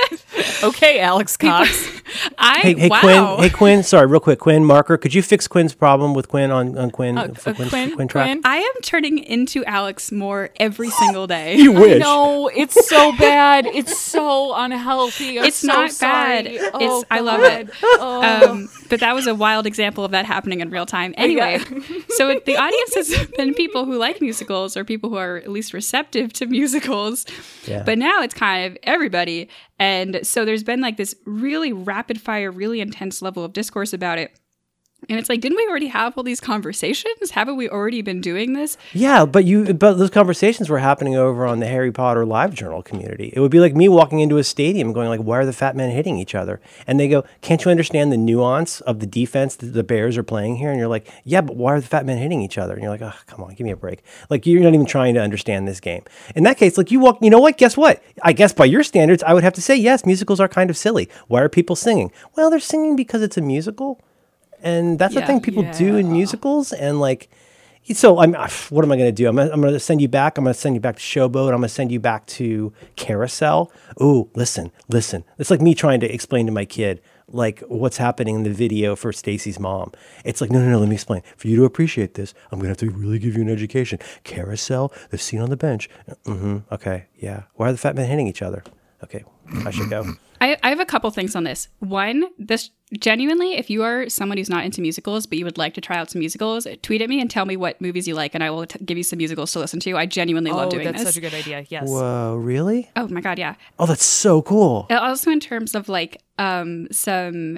Okay, Alex Cox. People, I hey, hey wow. Quinn. Hey Quinn. Sorry, real quick. Quinn Marker. Could you fix Quinn's problem with Quinn on on Quinn? Uh, for uh, Quinn's, Quinn, Quinn track? Quinn. I am turning into Alex more every single day. You wish. No, it's so bad. It's so unhealthy. I'm it's so not sorry. bad. Oh, it's I love God. it. Oh. Um, but that was a wild example of that happening in real time. Anyway, so the audience has been people who like musicals or people who are at least receptive to musicals. Yeah. But now it's kind of everybody. And so there's been like this really rapid fire, really intense level of discourse about it. And it's like, didn't we already have all these conversations? Haven't we already been doing this? Yeah, but you but those conversations were happening over on the Harry Potter Live Journal community. It would be like me walking into a stadium going like, why are the fat men hitting each other? And they go, can't you understand the nuance of the defense that the Bears are playing here? And you're like, yeah, but why are the fat men hitting each other? And you're like, oh, come on, give me a break. Like, you're not even trying to understand this game. In that case, like you walk, you know what? Guess what? I guess by your standards, I would have to say, yes, musicals are kind of silly. Why are people singing? Well, they're singing because it's a musical. And that's yeah, the thing people yeah. do in musicals. And like, so I'm, what am I going to do? I'm gonna, I'm going to send you back. I'm going to send you back to Showboat. I'm going to send you back to Carousel. Ooh, listen, listen. It's like me trying to explain to my kid, like what's happening in the video for Stacy's mom. It's like, no, no, no, let me explain. For you to appreciate this, I'm going to have to really give you an education. Carousel, the scene on the bench. Mm-hmm. Okay. Yeah. Why are the fat men hitting each other? Okay. I should go. I, I have a couple things on this. One, this genuinely, if you are someone who's not into musicals, but you would like to try out some musicals, tweet at me and tell me what movies you like, and I will t- give you some musicals to listen to. I genuinely oh, love doing that's this. such a good idea. Yes. Whoa, really? Oh my God, yeah. Oh, that's so cool. Also in terms of like um some,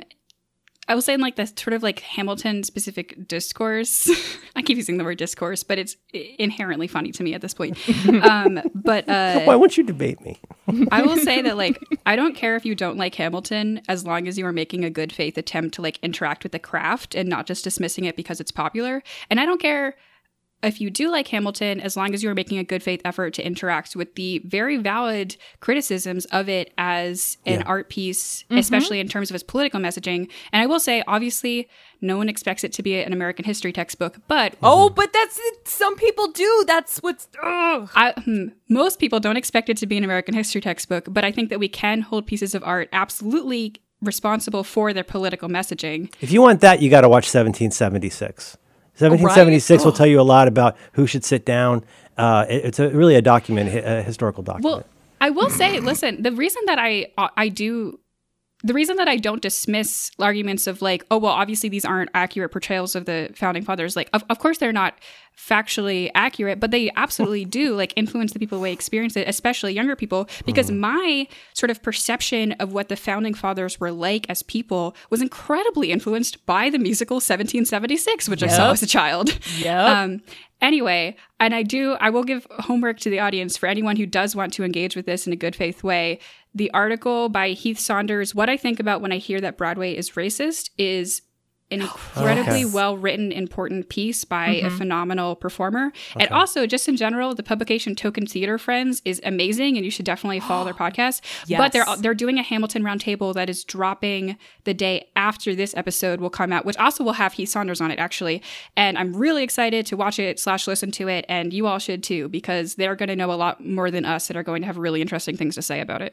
I will say in like the sort of like Hamilton specific discourse. I keep using the word discourse, but it's inherently funny to me at this point. Um, but uh, why won't you debate me? I will say that like I don't care if you don't like Hamilton, as long as you are making a good faith attempt to like interact with the craft and not just dismissing it because it's popular. And I don't care if you do like Hamilton, as long as you are making a good faith effort to interact with the very valid criticisms of it as an yeah. art piece, mm-hmm. especially in terms of its political messaging. And I will say, obviously, no one expects it to be an American history textbook, but oh, but that's some people do. That's what's ugh. I, hmm, most people don't expect it to be an American history textbook. But I think that we can hold pieces of art absolutely responsible for their political messaging. If you want that, you got to watch seventeen seventy-six. seventeen seventy-six right? will tell you a lot about who should sit down. Uh, it, it's a, really a document, a historical document. Well, I will say, listen, the reason that I I do the reason that I don't dismiss arguments of like, oh, well, obviously these aren't accurate portrayals of the founding fathers. Like, of, of course they're not factually accurate, but they absolutely do like influence the people who experience it, especially younger people, because mm. my sort of perception of what the founding fathers were like as people was incredibly influenced by the musical seventeen seventy-six, which yep. I saw as a child. Yeah. Um, Anyway, and I do, I will give homework to the audience for anyone who does want to engage with this in a good faith way. The article by Heath Saunders, What I Think About When I Hear That Broadway is Racist, is an incredibly okay. well-written, important piece by mm-hmm. a phenomenal performer. Okay. And also, just in general, the publication Token Theater Friends is amazing, and you should definitely follow their podcast. Yes. But they're they're doing a Hamilton Roundtable that is dropping the day after this episode will come out, which also will have Heath Saunders on it, actually. And I'm really excited to watch it slash listen to it, and you all should too, because they're going to know a lot more than us that are going to have really interesting things to say about it.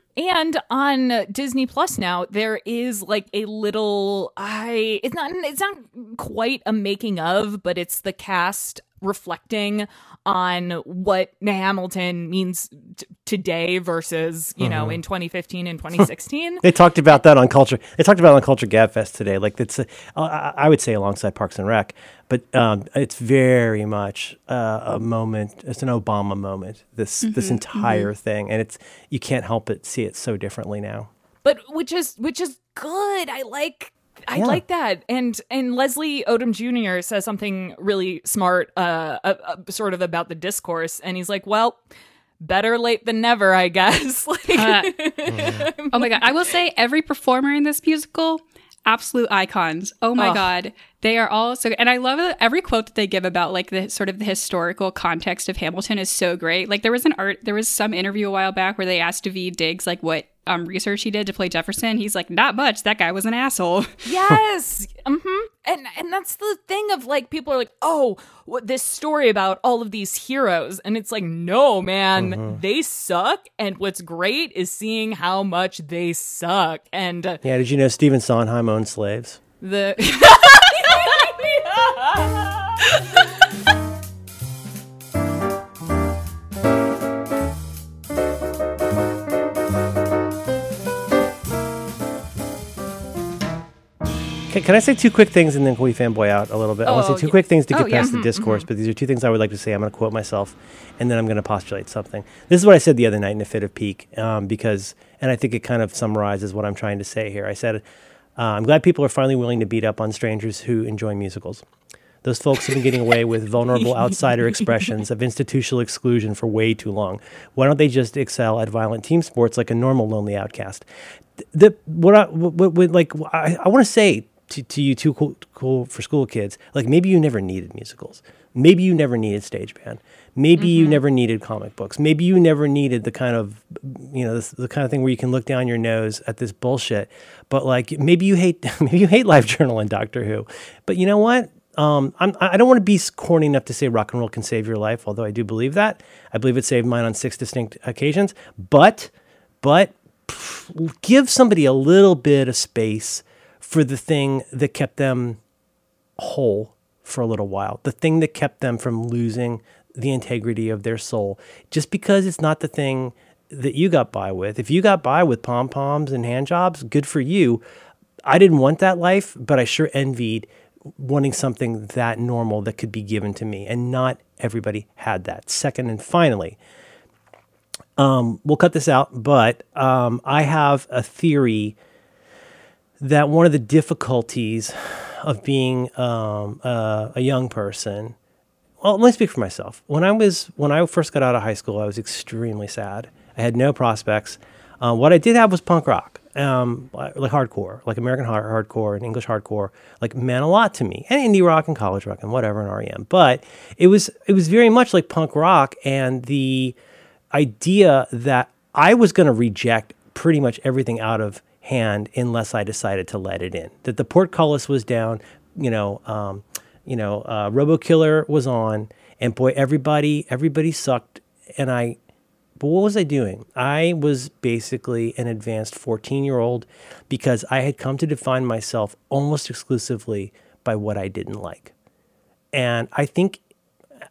And on Disney Plus now, there is like a little, I it's not it's not quite a making of, but it's the cast reflecting on what Hamilton means t- today versus, you mm-hmm. know, in twenty fifteen and twenty sixteen. They talked about that on Culture. They talked about it on Culture Gabfest today. Like it's, a, I would say alongside Parks and Rec, but um, it's very much uh, a moment. It's an Obama moment. This mm-hmm, this entire mm-hmm. thing, and it's you can't help but see it so differently now. But which is which is good. I like. I yeah. like that. And and Leslie Odom Junior says something really smart, uh, uh, uh, sort of about the discourse. And he's like, well, better late than never, I guess. like, uh, mm. Oh my God. I will say every performer in this musical, absolute icons. Oh my oh. God. They are all so, and I love it. Every quote that they give about like the sort of the historical context of Hamilton is so great. Like there was an art, there was some interview a while back where they asked Daveed Diggs like what um, research he did to play Jefferson. He's like, not much. That guy was an asshole. Yes. mm-hmm. And and that's the thing of like people are like, oh, what this story about all of these heroes, and it's like, no, man, mm-hmm. they suck. And what's great is seeing how much they suck. And uh, yeah, did you know Stephen Sondheim owned slaves? The Can, can I say two quick things and then can we fanboy out a little bit? Oh, I want to say two yeah. quick things to get oh, past yeah. the discourse, mm-hmm. but these are two things I would like to say. I'm going to quote myself and then I'm going to postulate something. This is what I said the other night in a fit of pique um, because, and I think it kind of summarizes what I'm trying to say here. I said, uh, I'm glad people are finally willing to beat up on strangers who enjoy musicals. Those folks have been getting away with vulnerable outsider expressions of institutional exclusion for way too long. Why don't they just excel at violent team sports like a normal lonely outcast? The, what I what, what, like I, I want to say to, to you two cool, cool for school kids, like maybe you never needed musicals. Maybe you never needed stage band. Maybe mm-hmm. you never needed comic books. Maybe you never needed the kind of, you know, this, the kind of thing where you can look down your nose at this bullshit. But like maybe you hate maybe you hate LiveJournal and Doctor Who. But you know what? Um, I'm, I don't want to be corny enough to say rock and roll can save your life, although I do believe that. I believe it saved mine on six distinct occasions. But, but pff, give somebody a little bit of space for the thing that kept them whole for a little while, the thing that kept them from losing the integrity of their soul. Just because it's not the thing that you got by with. If you got by with pom-poms and hand jobs, good for you. I didn't want that life, but I sure envied wanting something that normal that could be given to me, and not everybody had that. Second and finally, um, we'll cut this out, but um, I have a theory that one of the difficulties of being um, uh, a young person, well, let me speak for myself. When I was when I first got out of high school, I was extremely sad. I had no prospects. Uh, what I did have was punk rock. Um, like hardcore, like American hard, hardcore and English hardcore, like meant a lot to me, and indie rock and college rock and whatever and R E M. But it was it was very much like punk rock, and the idea that I was going to reject pretty much everything out of hand unless I decided to let it in. That the portcullis was down, you know, um, you know, uh, RoboKiller was on, and boy, everybody everybody sucked, and I. But what was I doing? I was basically an advanced fourteen-year-old because I had come to define myself almost exclusively by what I didn't like. And I think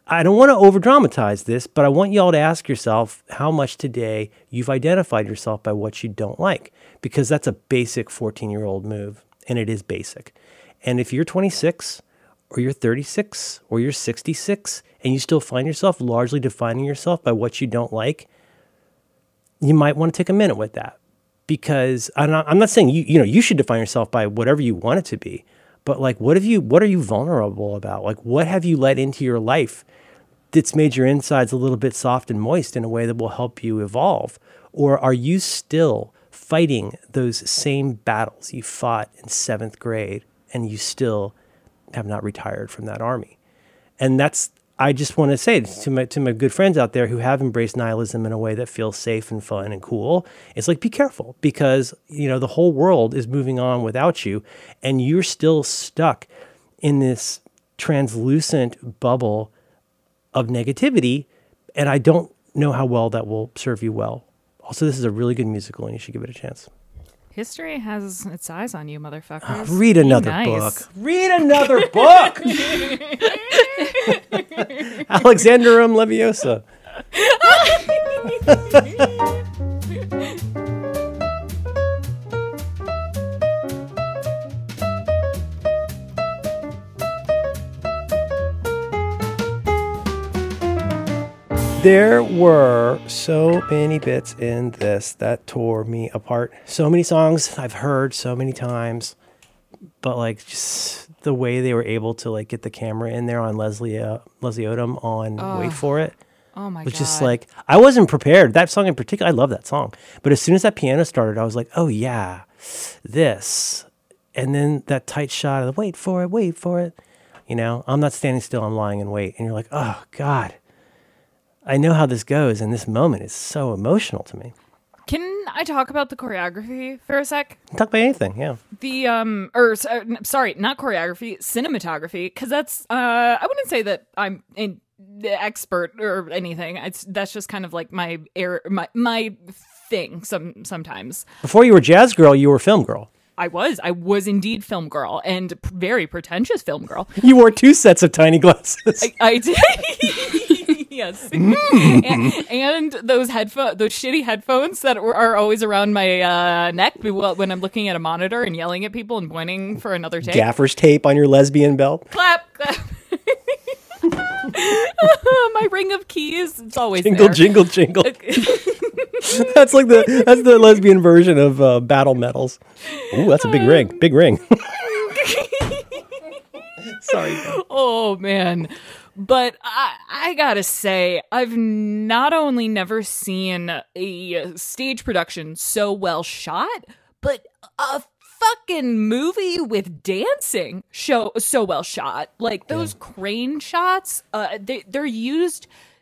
I don't want to over dramatize this, but I want y'all to ask yourself how much today you've identified yourself by what you don't like, because that's a basic fourteen year old move, and it is basic. And if you're twenty-six or you're thirty-six or you're sixty-six and you still find yourself largely defining yourself by what you don't like, you might want to take a minute with that, because I'm not, I'm not saying you, you know, you should define yourself by whatever you want it to be, but like, what have you, what are you vulnerable about? Like, what have you let into your life that's made your insides a little bit soft and moist in a way that will help you evolve? Or are you still fighting those same battles you fought in seventh grade and you still have not retired from that army? And that's, I just want to say to my to my good friends out there who have embraced nihilism in a way that feels safe and fun and cool, it's like, be careful, because, you know, the whole world is moving on without you, and you're still stuck in this translucent bubble of negativity, and I don't know how well that will serve you well. Also, this is a really good musical, and you should give it a chance. History has its eyes on you, motherfuckers. Oh, read another nice. book. Read another book! Alexandrum Leviosa. There were so many bits in this that tore me apart. So many songs I've heard so many times, but like just the way they were able to like get the camera in there on Leslie uh, Leslie Odom on oh. Wait For It. Oh my was God. Just like, I wasn't prepared. That song in particular, I love that song. But as soon as that piano started, I was like, oh yeah, this. And then that tight shot of the wait for it, wait for it. You know, I'm not standing still, I'm lying in wait. And you're like, oh God. I know how this goes, and this moment is so emotional to me. Can I talk about the choreography for a sec? Talk about anything, yeah. The, um, or, uh, sorry, not choreography, cinematography, because that's, uh, I wouldn't say that I'm an expert or anything. It's, that's just kind of like my, air, my, my thing some, sometimes. Before you were jazz girl, you were film girl. I was. I was indeed film girl, and p- very pretentious film girl. You wore two sets of tiny glasses. I, I did. Yes. and, and those headphones, those shitty headphones that are always around my uh, neck when I'm looking at a monitor and yelling at people and pointing for another take. Gaffer's tape on your lesbian belt. Clap, clap. My ring of keys, it's always jingle, there. Jingle, jingle, jingle. That's like the that's the lesbian version of uh, battle medals. Ooh, that's a big ring. Big ring. Sorry. Oh, man. But I, I gotta say, I've not only never seen a stage production so well shot, but a fucking movie with dancing show so well shot. Like those yeah. crane shots, uh, they, they're used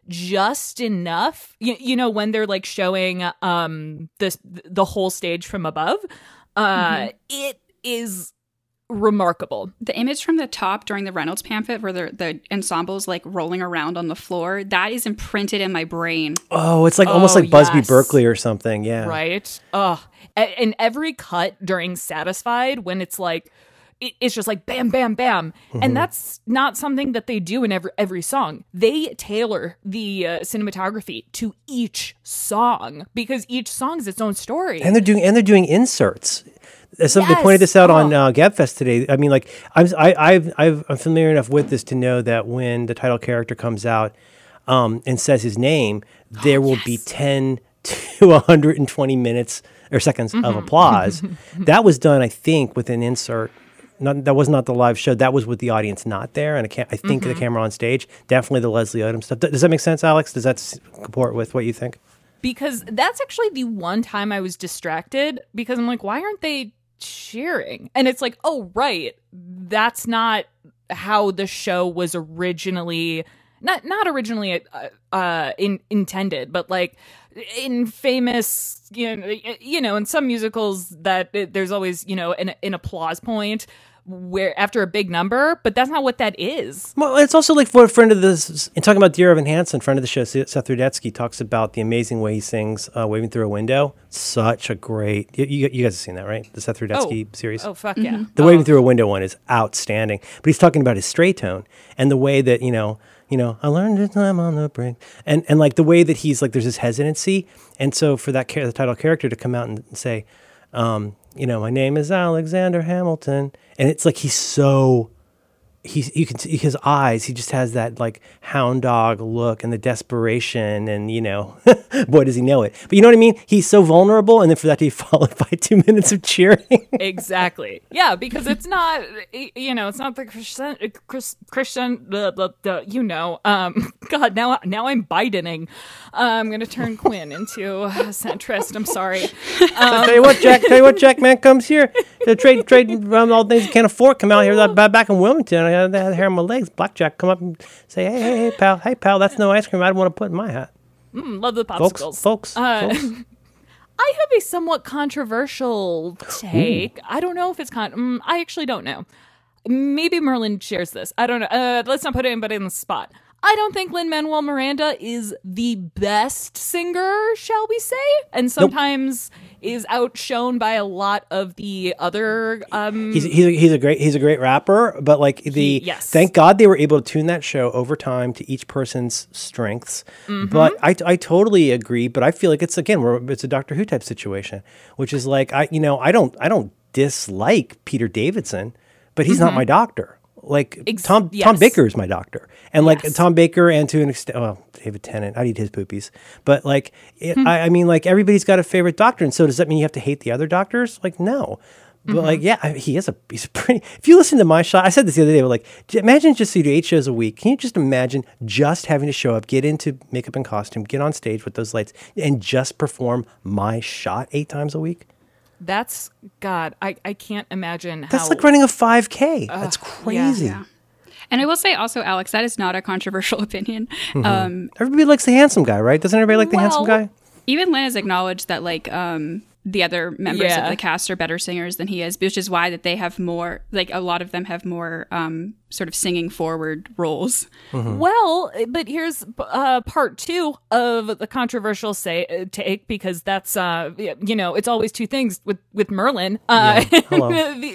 just enough. You, you know, when they're like showing um this the whole stage from above, uh, mm-hmm. it is remarkable. The image from the top during the Reynolds pamphlet where the, the ensemble's like rolling around on the floor, that is imprinted in my brain. Oh, it's like oh, almost like Busby yes. Berkeley or something. Yeah. Right. Oh, and every cut during Satisfied when it's like, it, it's just like bam, bam, bam. Mm-hmm. And that's not something that they do in every, every song. They tailor the uh, cinematography to each song because each song is its own story. And they're doing, and they're doing inserts. So yes. They pointed this out oh. on uh, GabFest today. I mean, like, I'm, I, I've, I've, I'm familiar enough with this to know that when the title character comes out um, and says his name, there oh, will yes. be ten to one hundred twenty minutes or seconds mm-hmm. of applause. That was done, I think, with an insert. Not, that was not the live show. That was with the audience not there, and I, can't, I think mm-hmm. the camera on stage. Definitely the Leslie Odom stuff. Does that make sense, Alex? Does that comport with what you think? Because that's actually the one time I was distracted because I'm like, why aren't they cheering? And it's like, oh right, that's not how the show was originally not not originally uh, uh in, intended, but like in famous, you know, you know in some musicals that it, there's always, you know, an, an applause point where after a big number, but that's not what that is. Well, it's also like for a friend of this, in talking about Dear Evan Hansen, friend of the show, Seth Rudetsky, talks about the amazing way he sings uh, Waving Through a Window. Such a great, you, you guys have seen that, right? The Seth Rudetsky oh. series? Oh, fuck yeah. The oh. Waving Through a Window one is outstanding. But he's talking about his stray tone and the way that, you know, you know, I learned this time on the brink. And and like the way that he's like, there's this hesitancy. And so for that char- the title character to come out and say, um, you know, my name is Alexander Hamilton. And it's like, he's so, he's, you can see his eyes, he just has that like hound dog look and the desperation and, you know, boy, does he know it. But you know what I mean? He's so vulnerable. And then for that to be followed by two minutes of cheering. Exactly. Yeah, because it's not, you know, it's not the Christian, Chris, Christian, the, the, the, you know, um, God, now, now I'm Bidening. Uh, I'm going to turn Quinn into a centrist. I'm sorry. Um, tell you what, Jack, tell you what, Jack, man, comes here to trade, trade um, all things you can't afford. Come out here uh, back in Wilmington. I got that hair on my legs. Blackjack, come up and say, hey, hey, hey, pal, hey, pal, that's no ice cream I'd want to put in my hat. mm, love the popsicles. Folks, folks, Uh, folks. I have a somewhat controversial take. Ooh. I don't know if it's con. Mm, I actually don't know. Maybe Merlin shares this. I don't know. Uh, let's not put anybody on the spot. I don't think Lin-Manuel Miranda is the best singer, shall we say, and sometimes nope. is outshone by a lot of the other. Um, he's he's a, he's a great he's a great rapper, but like the he, yes. thank God they were able to tune that show over time to each person's strengths. Mm-hmm. But I I totally agree. But I feel like it's again we're, it's a Doctor Who type situation, which is like I you know I don't I don't dislike Peter Davidson, but he's mm-hmm. not my doctor. Like Ex- Tom yes. Tom Baker is my doctor, and like yes. Tom Baker, and to an extent, well, David Tennant, I'd eat his poopies. But like, it, hmm. I, I mean, like everybody's got a favorite doctor, and so does that mean you have to hate the other doctors? Like, no. But mm-hmm. like, yeah, I, he is a he's a pretty. If you listen to my shot, I said this the other day. But like, imagine just you do eight shows a week. Can you just imagine just having to show up, get into makeup and costume, get on stage with those lights, and just perform my shot eight times a week? That's God. I, I can't imagine how. That's like running a five K. Uh, That's crazy. Yeah, yeah. And I will say also, Alex, that is not a controversial opinion. Mm-hmm. Um, everybody likes the handsome guy, right? Doesn't everybody like the well, handsome guy? Even Lynn has acknowledged that like um, the other members yeah. of the cast are better singers than he is, which is why that they have more, like a lot of them have more um, sort of singing forward roles. Mm-hmm. Well, but here's uh, part two of the controversial say uh, take, because that's, uh, you know, it's always two things with, with Merlin. Uh, yeah. Hello.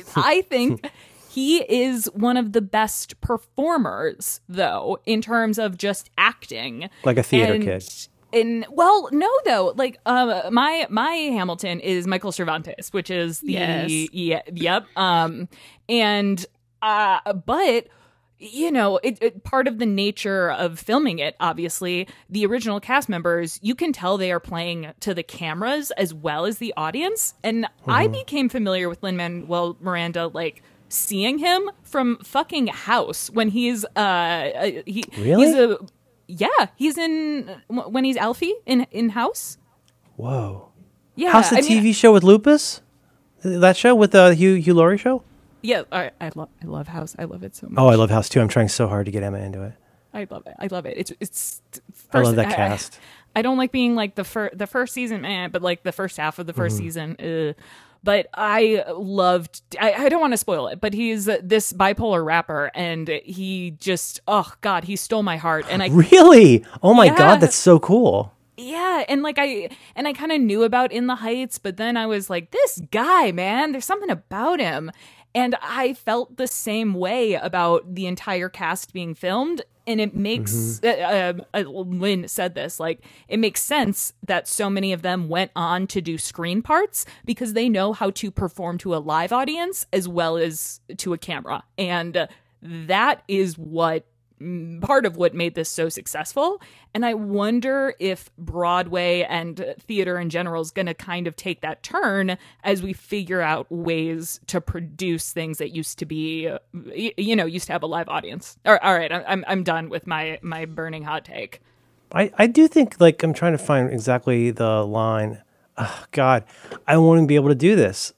I think he is one of the best performers, though, in terms of just acting. Like a theater and, kid. And well, no, though, like uh, my my Hamilton is Michael Cervantes, which is the yes. yeah, yep. Um, and uh, but you know, it, it part of the nature of filming it. Obviously, the original cast members, you can tell they are playing to the cameras as well as the audience. And mm-hmm. I became familiar with Lin-Manuel Miranda, like seeing him from fucking House when he's uh he really he's a. Yeah, he's in when he's Alfie in in House. Whoa. Yeah, House, the I T V mean, show with Lupus, that show with the uh, Hugh Hugh Laurie show. Yeah, I I love I love House. I love it so much. Oh, I love House too. I'm trying so hard to get Emma into it. I love it. I love it. It's it's. First, I love that I, cast. I, I don't like being like the first the first season, man, but like the first half of the first mm-hmm. season. Uh, But I loved, I, I don't want to spoil it, but he's this bipolar rapper and he just, oh God, he stole my heart. And I really, oh my yeah, God, that's so cool. Yeah. And like I, and I kind of knew about In the Heights, but then I was like, this guy, man, there's something about him. And I felt the same way about the entire cast being filmed. And it makes, mm-hmm. uh, uh, Lynn said this, like, it makes sense that so many of them went on to do screen parts because they know how to perform to a live audience as well as to a camera. And uh, that is what part of what made this so successful. And I wonder if Broadway and theater in general is going to kind of take that turn as we figure out ways to produce things that used to be, uh, you know, used to have a live audience. All right, I'm I'm done with my my burning hot take. I, I do think, like, I'm trying to find exactly the line. Oh, God, I won't be able to do this.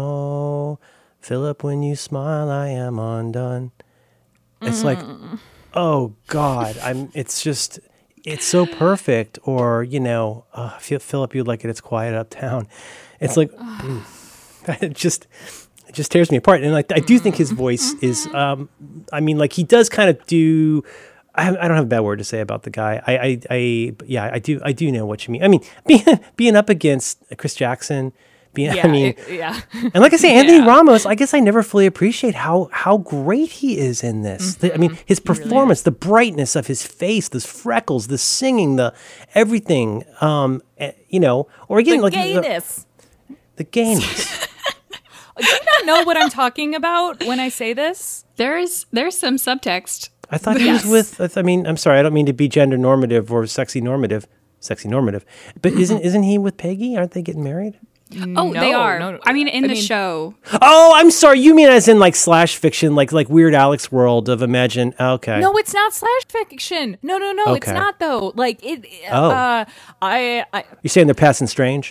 Oh, Philip, when you smile, I am undone. It's mm. like, oh God, I'm. It's just, it's so perfect. Or you know, uh, Philip, you'd like it. It's quiet uptown. It's like, mm, it just, it just tears me apart. And like, I do think his voice is. Um, I mean, like he does kind of do. I, I don't have a bad word to say about the guy. I, I, I, yeah, I do. I do know what you mean. I mean, being being up against Chris Jackson, Being, Yeah, I mean, it- yeah. and like I say, Anthony Yeah. Ramos, I guess I never fully appreciate how how great he is in this. The- I mean, his performance, the brightness of his face, the freckles, the singing, the everything. Um, eh, you know, or again, The like the, gayness. the gayness. Do you not know what I'm talking about when I say this? There's there's some subtext. I thought he Yes. was with. I th- I mean, I'm sorry, I don't mean to be gender normative or sexy normative, sexy normative, but isn't isn't he with Peggy? Aren't they getting married? Oh, they No, are. no, no. I mean, in I the mean- show. Oh, I'm sorry. You mean as in like slash fiction, like like Weird Alex world of Imagine? Okay. No, it's not slash fiction. No, no, no, it's Okay. not though. Like it. Oh. Uh, I, I, You're saying they're passing strange?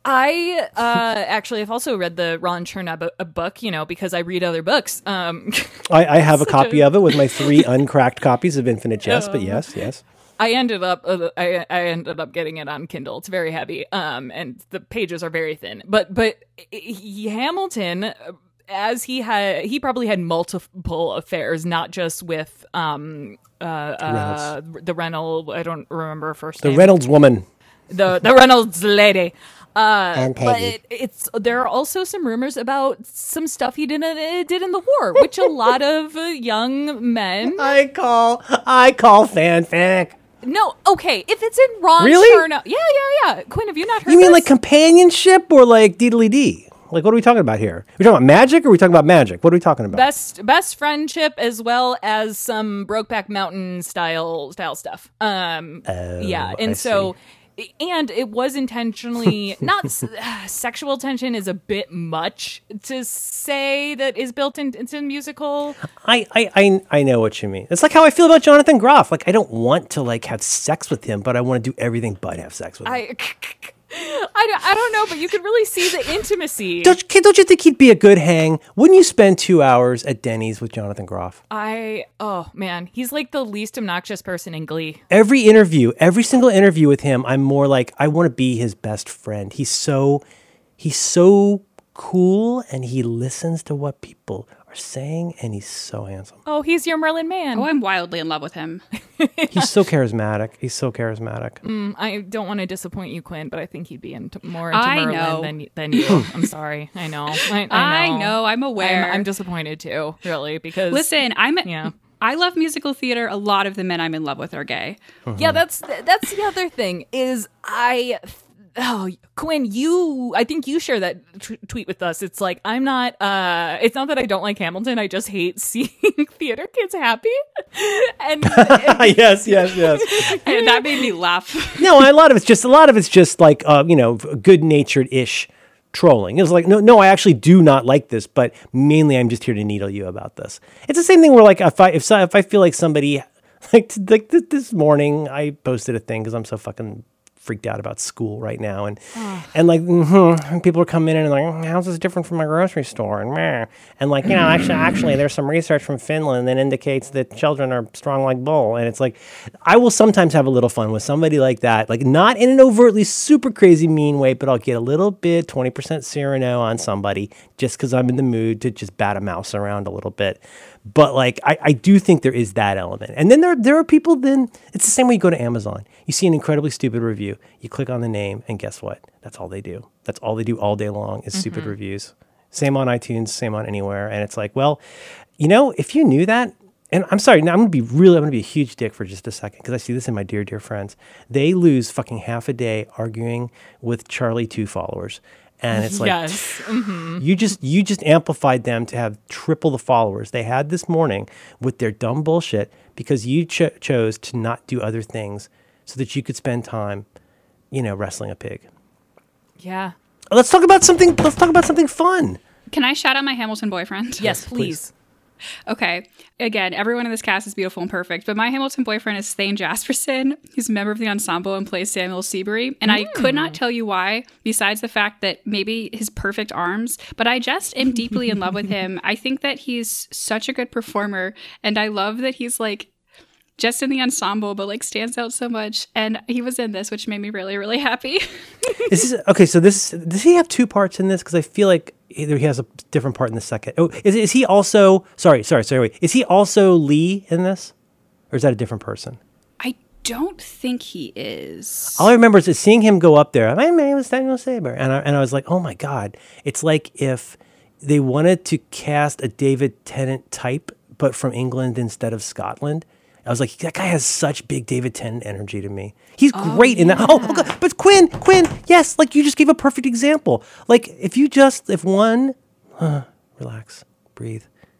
I uh, actually have also read the Ron Chernow bu- a book. You know, because I read other books. Um, I, I have a Such copy a- of it with my three uncracked copies of Infinite Jest, but yes, yes. I ended up uh, I, I ended up getting it on Kindle. It's very heavy, um, and the pages are very thin. But but he, Hamilton, uh, as he had, he probably had multiple affairs, not just with um uh, uh the Reynolds. I don't remember her first The name. Reynolds woman. the the Reynolds lady. Uh, And but Peggy. it, it's there are also some rumors about some stuff he did uh, did in the war, which a lot of uh, young men. I call I call fanfic. No, okay, if it's in Ron Really? Chernow, yeah, yeah, yeah. Quinn, have you not heard? You mean this? like companionship or like deedly dee? Like what are we talking about here? Are we talking about magic or are we talking about magic? What are we talking about? best best friendship as well as some Brokeback Mountain style style stuff. Um, yeah, and Oh, I so. And it was intentionally not s- sexual tension is a bit much to say that is built in, into a musical. I, I, I, I know what you mean. It's like how I feel about Jonathan Groff. Like I don't want to like have sex with him, but I want to do everything but have sex with him. I, I, don't- I don't know, but you could really see the intimacy. Don't, don't you think he'd be a good hang? Wouldn't you spend two hours at Denny's with Jonathan Groff? I oh man, he's like the least obnoxious person in Glee. Every interview, every single interview with him, I'm more like I want to be his best friend. He's so, he's so cool, and he listens to what people are saying, and he's so handsome. Oh, he's your Merlin man. Oh, I'm wildly in love with him. He's so charismatic. He's so charismatic. Mm, I don't want to disappoint you, Quinn, but I think he'd be into more into I Merlin know. than than you. I'm sorry. I know. I, I know. I know. I'm aware. I'm, I'm disappointed too, really, because Listen, I'm. Yeah. I love musical theater. A lot of the men I'm in love with are gay. Yeah, that's that's the other thing is I. Oh, Quinn, you. I think you share that t- tweet with us. It's like I'm not. uh It's not that I don't like Hamilton. I just hate seeing theater kids happy, and, and yes, yes, yes. And that made me laugh. No, a lot of it's just a lot of it's just like uh, you know, good natured ish trolling. It was like, no, no, I actually do not like this, but mainly I'm just here to needle you about this. It's the same thing where like if I if so- if I feel like somebody like t- like th- this morning I posted a thing because I'm so fucking freaked out about school right now, and and like mhm, people are coming in and like, how's this different from my grocery store, and meh. And like, you know, actually actually there's some research from Finland that indicates that children are strong like bull, and it's like I will sometimes have a little fun with somebody like that, like not in an overtly super crazy mean way, but I'll get a little bit twenty percent Cyrano on somebody just because I'm in the mood to just bat a mouse around a little bit. But like I, I do think there is that element. And then there there are people then it's the same way you go to Amazon. You see an incredibly stupid review. You click on the name and guess what? That's all they do. That's all they do all day long is stupid reviews. Same on iTunes, same on anywhere. And it's like, well, you know, if you knew that, and I'm sorry, now I'm gonna be really I'm gonna be a huge dick for just a second, because I see this in my dear, dear friends. They lose fucking half a day arguing with Charlie two followers. And it's like, yes, mm-hmm. you just you just amplified them to have triple the followers they had this morning with their dumb bullshit because you cho- chose to not do other things so that you could spend time, you know, wrestling a pig. yeah. Let's talk about something. Let's talk about something fun. Can I shout out my Hamilton boyfriend? Yes, please. please. Okay. Again, everyone in this cast is beautiful and perfect, but my Hamilton boyfriend is Thane Jasperson. He's a member of the ensemble and plays Samuel Seabury. And I could not tell you why, besides the fact that maybe his perfect arms, but I just am deeply in love with him. I think that he's such a good performer, and I love that he's like just in the ensemble, but like stands out so much. And he was in this, which made me really, really happy. Is this, okay, so this does he have two parts in this? Because I feel like either he has a different part in the second. Oh, is is he also? Sorry, sorry, sorry. Wait, is he also Lee in this, or is that a different person? I don't think he is. All I remember is seeing him go up there. My name is Daniel Saber. And I, and I was like, oh my God. It's like if they wanted to cast a David Tennant type, but from England instead of Scotland. I was like, that guy has such big David Tennant energy to me. He's Oh, great in that. Oh, oh God. But Quinn, Quinn, yes, like you just gave a perfect example. Like if you just, if one, uh, relax, breathe.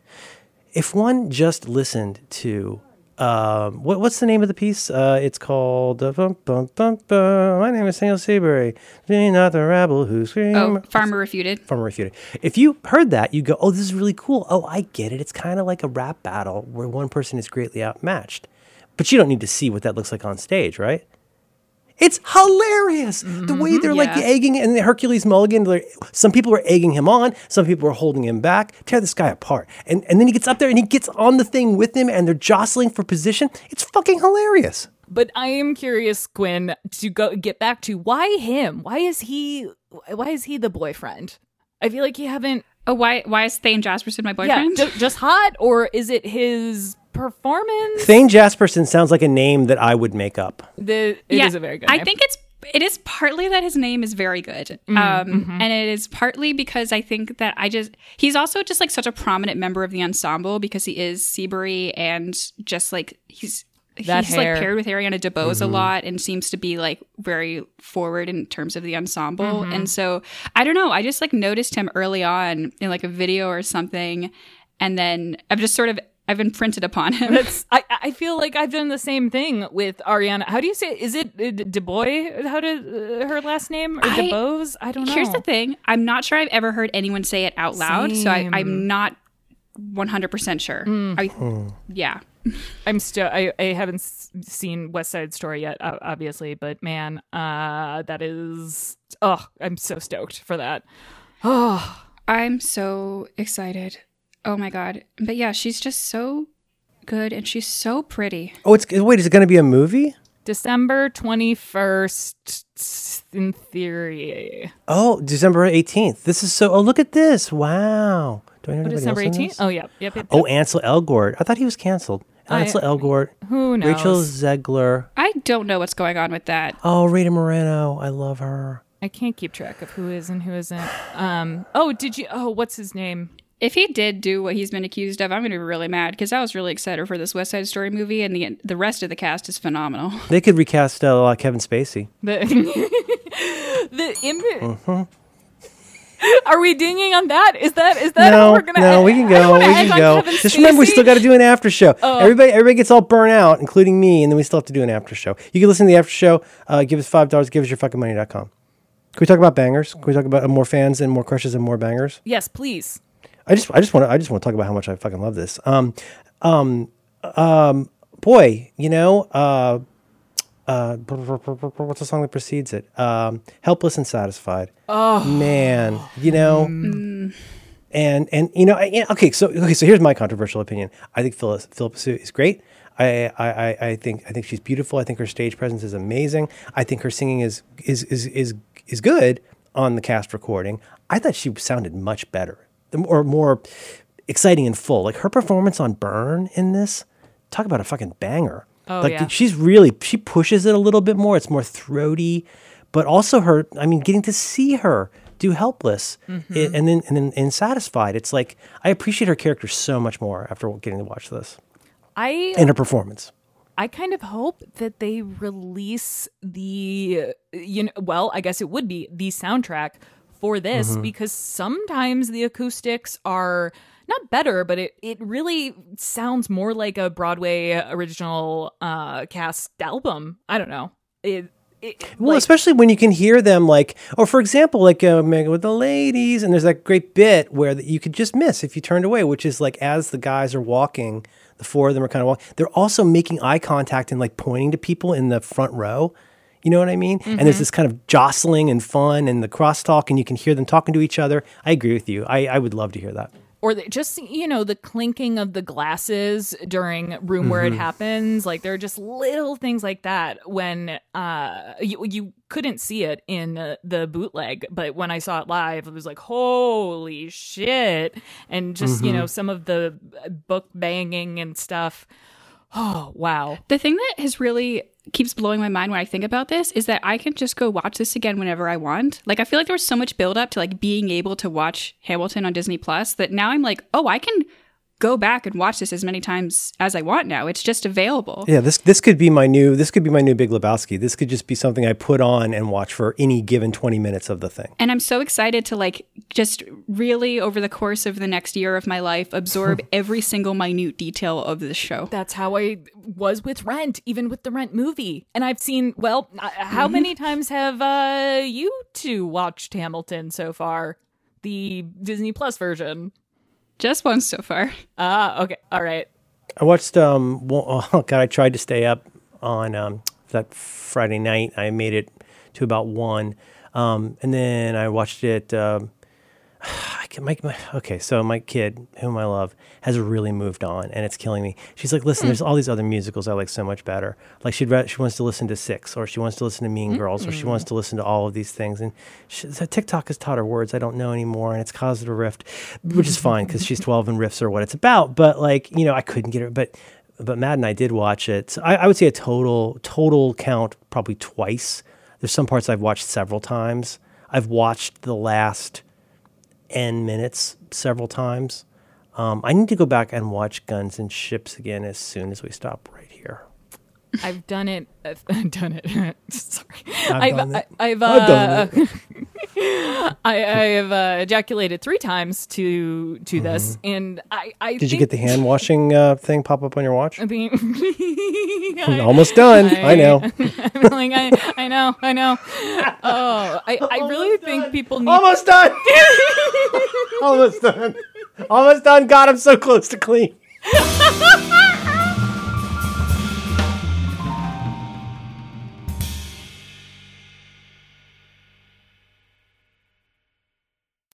If one just listened to, um, what, what's the name of the piece? Uh, it's called, uh, bum, bum, bum, bum. My name is Daniel Seabury. Be not the rabble who scream. Oh, Farmer Refuted. Farmer Refuted. If you heard that, you go, oh, this is really cool. Oh, I get it. It's kind of like a rap battle where one person is greatly outmatched. But you don't need to see what that looks like on stage, right? It's hilarious. Mm-hmm. The way they're like Yeah. egging, and the Hercules Mulligan, like, some people are egging him on, some people are holding him back. Tear this guy apart. And and then he gets up there and he gets on the thing with him and they're jostling for position. It's fucking hilarious. But I am curious, Quinn, to go get back to why him? Why is he why is he the boyfriend? I feel like you haven't Oh, why why is Thane Jasperson my Yeah, boyfriend? ju- just hot, or is it his performance? Thane Jasperson sounds like a name that I would make up. The, it is a very good I name. think it's it is partly that his name is very good, um, mm-hmm. and it is partly because I think that I just he's also just like such a prominent member of the ensemble because he is Seabury and just like he's. That he's hair. like paired with Ariana DeBose a lot and seems to be like very forward in terms of the ensemble. Mm-hmm. And so I don't know. I just like noticed him early on in like a video or something. And then I've just sort of I've imprinted upon him. That's, I, I feel like I've done the same thing with Ariana. How do you say it? Is it uh, DeBoy? How did uh, her last name? Or I- DeBose? I don't know. Here's the thing. I'm not sure I've ever heard anyone say it out loud. So I, Same. I'm not one hundred percent sure. Mm. I, yeah. I'm still. I, I haven't s- seen West Side Story yet, o- obviously, but man, uh, that is. Oh, I'm so stoked for that. Oh, I'm so excited. Oh my God. But yeah, she's just so good and she's so pretty. Oh, it's wait, is it going to be a movie? December twenty-first, in theory. Oh, December eighteenth. This is so, oh, look at this. Wow. Do I know Oh, anybody December else in eighteenth? this? Oh, yeah. Yep, yep, Oh, yep. Ansel Elgort. I thought he was canceled. I- Ansel Elgort. Who knows? Rachel Zegler. I don't know what's going on with that. Oh, Rita Moreno. I love her. I can't keep track of who is and who isn't. Um. Oh, did you? Oh, what's his name? If he did do what he's been accused of, I'm going to be really mad because I was really excited for this West Side Story movie, and the the rest of the cast is phenomenal. They could recast uh, Kevin Spacey. The the image. Mm-hmm. Are we dinging on that? Is that is that No, how we're gonna? no, we can I don't go. We wanna can end on go. Kevin Just remember, we Spacey. still got to do an after show. Oh. Everybody, everybody gets all burnt out, including me, and then we still have to do an after show. You can listen to the after show. Uh, give us five dollars. Give us your fucking money dot com. Can we talk about bangers? Can we talk about uh, more fans and more crushes and more bangers? Yes, please. I just, I just want to, I just want to talk about how much I fucking love this. Um, um, um, boy, you know, uh, uh, what's the song that precedes it? Um, Helpless and Satisfied. Oh man, you know, and and you know, I, yeah, okay, so okay, so here's my controversial opinion. I think Phyllis Philippa Sue is great. I, I, I- I think I think she's beautiful. I think her stage presence is amazing. I think her singing is is is is is good on the cast recording. I thought she sounded much better, or more exciting and full. Like her performance on Burn in this, talk about a fucking banger. Oh, like yeah. she's really she pushes it a little bit more. It's more throaty, but also her. I mean, getting to see her do Helpless Mm-hmm. it, and then and then and Satisfied. It's like I appreciate her character so much more after getting to watch this I and her performance. I kind of hope that they release the you know well, I guess it would be the soundtrack for this Mm-hmm. because sometimes the acoustics are not better, but it, it really sounds more like a Broadway original uh, cast album. I don't know. It, it Well, like, especially when you can hear them, like, or for example, like uh, Megan with the Ladies, and there's that great bit where that you could just miss if you turned away, which is like as the guys are walking, the four of them are kind of walking, they're also making eye contact and like pointing to people in the front row. You know what I mean? And there's this kind of jostling and fun and the crosstalk, and you can hear them talking to each other. I agree with you. I, I would love to hear that. or the, just you know the clinking of the glasses during room where it happens, like there are just little things like that when uh you, you couldn't see it in uh, the bootleg, but when I saw it live it was like holy shit. And just you know some of the book banging and stuff. Oh wow. The thing that has really keeps blowing my mind when I think about this is that I can just go watch this again whenever I want. Like, I feel like there was so much build up to like being able to watch Hamilton on Disney Plus that now I'm like, oh, I can go back and watch this as many times as I want now. It's just available. Yeah, this this could be my new this could be my new Big Lebowski. This could just be something I put on and watch for any given twenty minutes of the thing. And I'm so excited to like just really over the course of the next year of my life absorb every single minute detail of this show. That's how I was with Rent, even with the Rent movie. And I've seen, well, uh, how many times have uh, you two watched Hamilton so far? The Disney Plus version. Just once so far. Ah, okay. All right. I watched, um, well, oh God, I tried to stay up on um, that Friday night. I made it to about one. Um, and then I watched it. Um, I can make my, okay, so my kid, whom I love, has really moved on, and it's killing me. She's like, listen, there's all these other musicals I like so much better. Like, she'd re- she wants to listen to Six, or she wants to listen to Mean Girls, or she wants to listen to all of these things. And she, so TikTok has taught her words I don't know anymore, and it's caused a rift, which is fine, because she's twelve and riffs are what it's about. But, like, you know, I couldn't get her. But but Matt and I did watch it. So I, I would say a total, total count probably twice. There's some parts I've watched several times. I've watched the last N minutes several times. Um, I need to go back and watch Guns and Ships again as soon as we stop right here. I've done it. I've done it. Sorry. I've, I've done it. I, I've, uh, I've done it. I, I have uh, ejaculated three times to to mm-hmm. this, and I. I Did think, you get the hand washing uh, thing pop up on your watch? I mean, I, almost done. I, I know. I'm like, I, I know. I know. Oh, I, I really done. think people need. Almost done. Almost done. Almost done. God, I'm so close to clean.